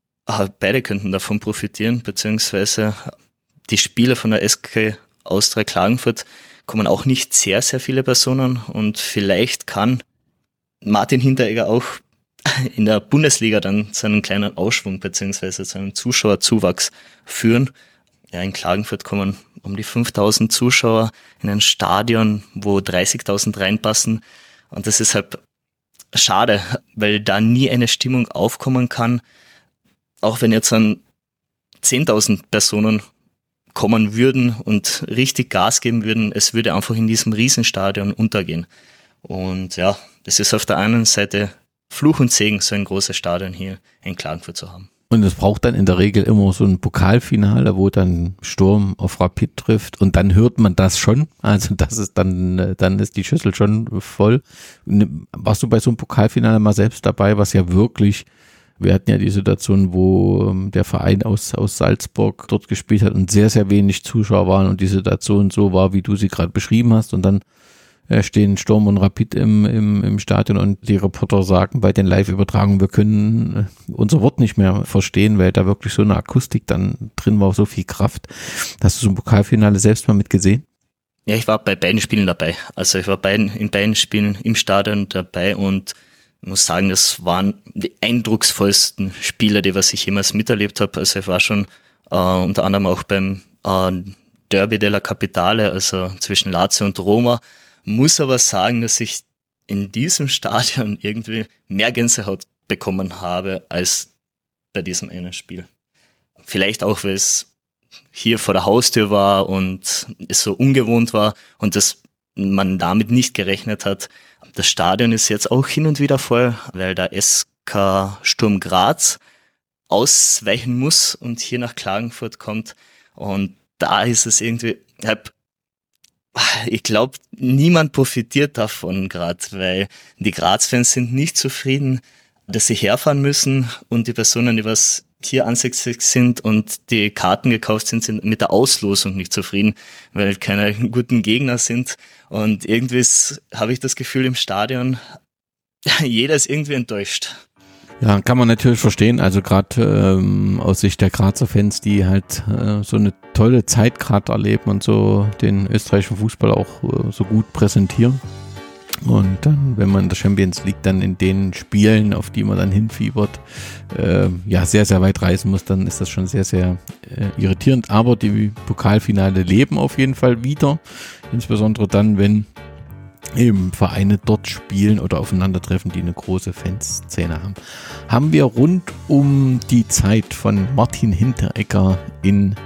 davon profitieren, beziehungsweise die Spieler von der SK Austria Klagenfurt kommen auch nicht sehr, sehr viele Personen und vielleicht kann Martin Hinteregger auch in der Bundesliga dann zu einem kleinen Aufschwung beziehungsweise zu einem Zuschauerzuwachs führen. Ja, in Klagenfurt kommen um die 5.000 Zuschauer in ein Stadion, wo 30.000 reinpassen und das ist halt schade, weil da nie eine Stimmung aufkommen kann, auch wenn jetzt dann 10.000 Personen kommen würden und richtig Gas geben würden, es würde einfach in diesem Riesenstadion untergehen. Und ja, das ist auf der einen Seite Fluch und Segen, so ein großes Stadion hier in Klagenfurt zu haben. Und es braucht dann in der Regel immer so ein Pokalfinale, wo dann Sturm auf Rapid trifft und dann hört man das schon. Also das ist dann ist die Schüssel schon voll. Warst du bei so einem Pokalfinale mal selbst dabei, was ja wirklich, wir hatten ja die Situation, wo der Verein aus Salzburg dort gespielt hat und sehr, sehr wenig Zuschauer waren und die Situation so war, wie du sie gerade beschrieben hast und dann stehen Sturm und Rapid im Stadion und die Reporter sagen bei den Live-Übertragungen, wir können unser Wort nicht mehr verstehen, weil da wirklich so eine Akustik dann drin war, so viel Kraft. Hast du so ein Pokalfinale selbst mal mitgesehen? Ja, ich war bei beiden Spielen dabei. Also ich war in beiden Spielen im Stadion dabei und muss sagen, das waren die eindrucksvollsten Spiele, die was ich jemals miterlebt habe. Also ich war schon unter anderem auch beim Derby della Capitale, also zwischen Lazio und Roma. Muss aber sagen, dass ich in diesem Stadion irgendwie mehr Gänsehaut bekommen habe als bei diesem einen Spiel. Vielleicht auch, weil es hier vor der Haustür war und es so ungewohnt war und dass man damit nicht gerechnet hat. Das Stadion ist jetzt auch hin und wieder voll, weil der SK Sturm Graz ausweichen muss und hier nach Klagenfurt kommt. Und da ist es irgendwie, ich glaube, niemand profitiert davon gerade, weil die Graz-Fans sind nicht zufrieden, dass sie herfahren müssen und die Personen, die was hier ansässig sind und die Karten gekauft sind mit der Auslosung nicht zufrieden, weil keine guten Gegner sind. Und irgendwie habe ich das Gefühl im Stadion, jeder ist irgendwie enttäuscht. Ja, kann man natürlich verstehen, also gerade aus Sicht der Grazer Fans, die halt so eine tolle Zeit gerade erleben und so den österreichischen Fußball auch so gut präsentieren. Und dann, wenn man in der Champions League dann in den Spielen, auf die man dann hinfiebert, sehr, sehr weit reisen muss, dann ist das schon sehr, sehr irritierend. Aber die Pokalfinale leben auf jeden Fall wieder, insbesondere dann, wenn eben Vereine dort spielen oder aufeinandertreffen, die eine große Fanszene haben. Haben wir rund um die Zeit von Martin Hinteregger im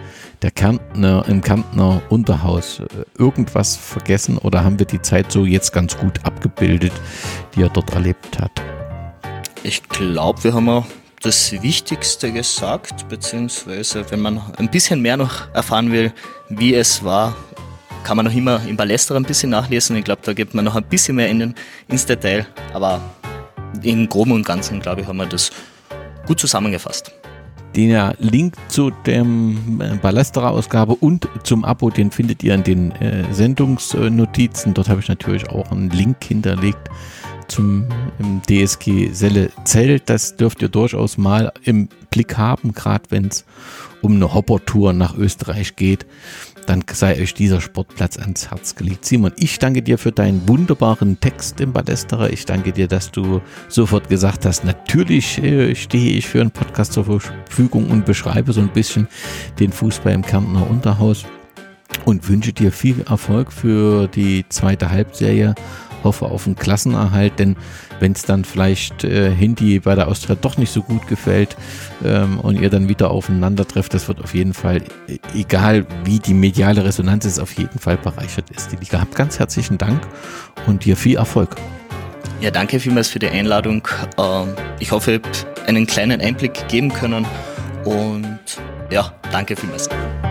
Kärntner Unterhaus irgendwas vergessen oder haben wir die Zeit so jetzt ganz gut abgebildet, die er dort erlebt hat? Ich glaube, wir haben auch das Wichtigste gesagt, beziehungsweise wenn man ein bisschen mehr noch erfahren will, wie es war, kann man noch immer im Ballester ein bisschen nachlesen. Ich glaube, da gibt man noch ein bisschen mehr ins Detail. Aber im Groben und Ganzen, glaube ich, haben wir das gut zusammengefasst. Der Link zu der Ballesterer-Ausgabe und zum Abo, den findet ihr in den Sendungsnotizen. Dort habe ich natürlich auch einen Link hinterlegt zum DSG Selle Zell. Das dürft ihr durchaus mal im Blick haben, gerade wenn es um eine Hopper-Tour nach Österreich geht. Dann sei euch dieser Sportplatz ans Herz gelegt. Simon, ich danke dir für deinen wunderbaren Text im Ballesterer. Ich danke dir, dass du sofort gesagt hast, natürlich stehe ich für einen Podcast zur Verfügung und beschreibe so ein bisschen den Fußball im Kärntner Unterhaus und wünsche dir viel Erfolg für die zweite Halbserie. Hoffe auf einen Klassenerhalt, denn wenn es dann vielleicht Hindi bei der Austria doch nicht so gut gefällt und ihr dann wieder aufeinander trefft, das wird auf jeden Fall, egal wie die mediale Resonanz ist, auf jeden Fall bereichert ist. Die Liga, habt ganz herzlichen Dank und dir viel Erfolg. Ja, danke vielmals für die Einladung. Ich hoffe, ich habe einen kleinen Einblick geben können und ja, danke vielmals.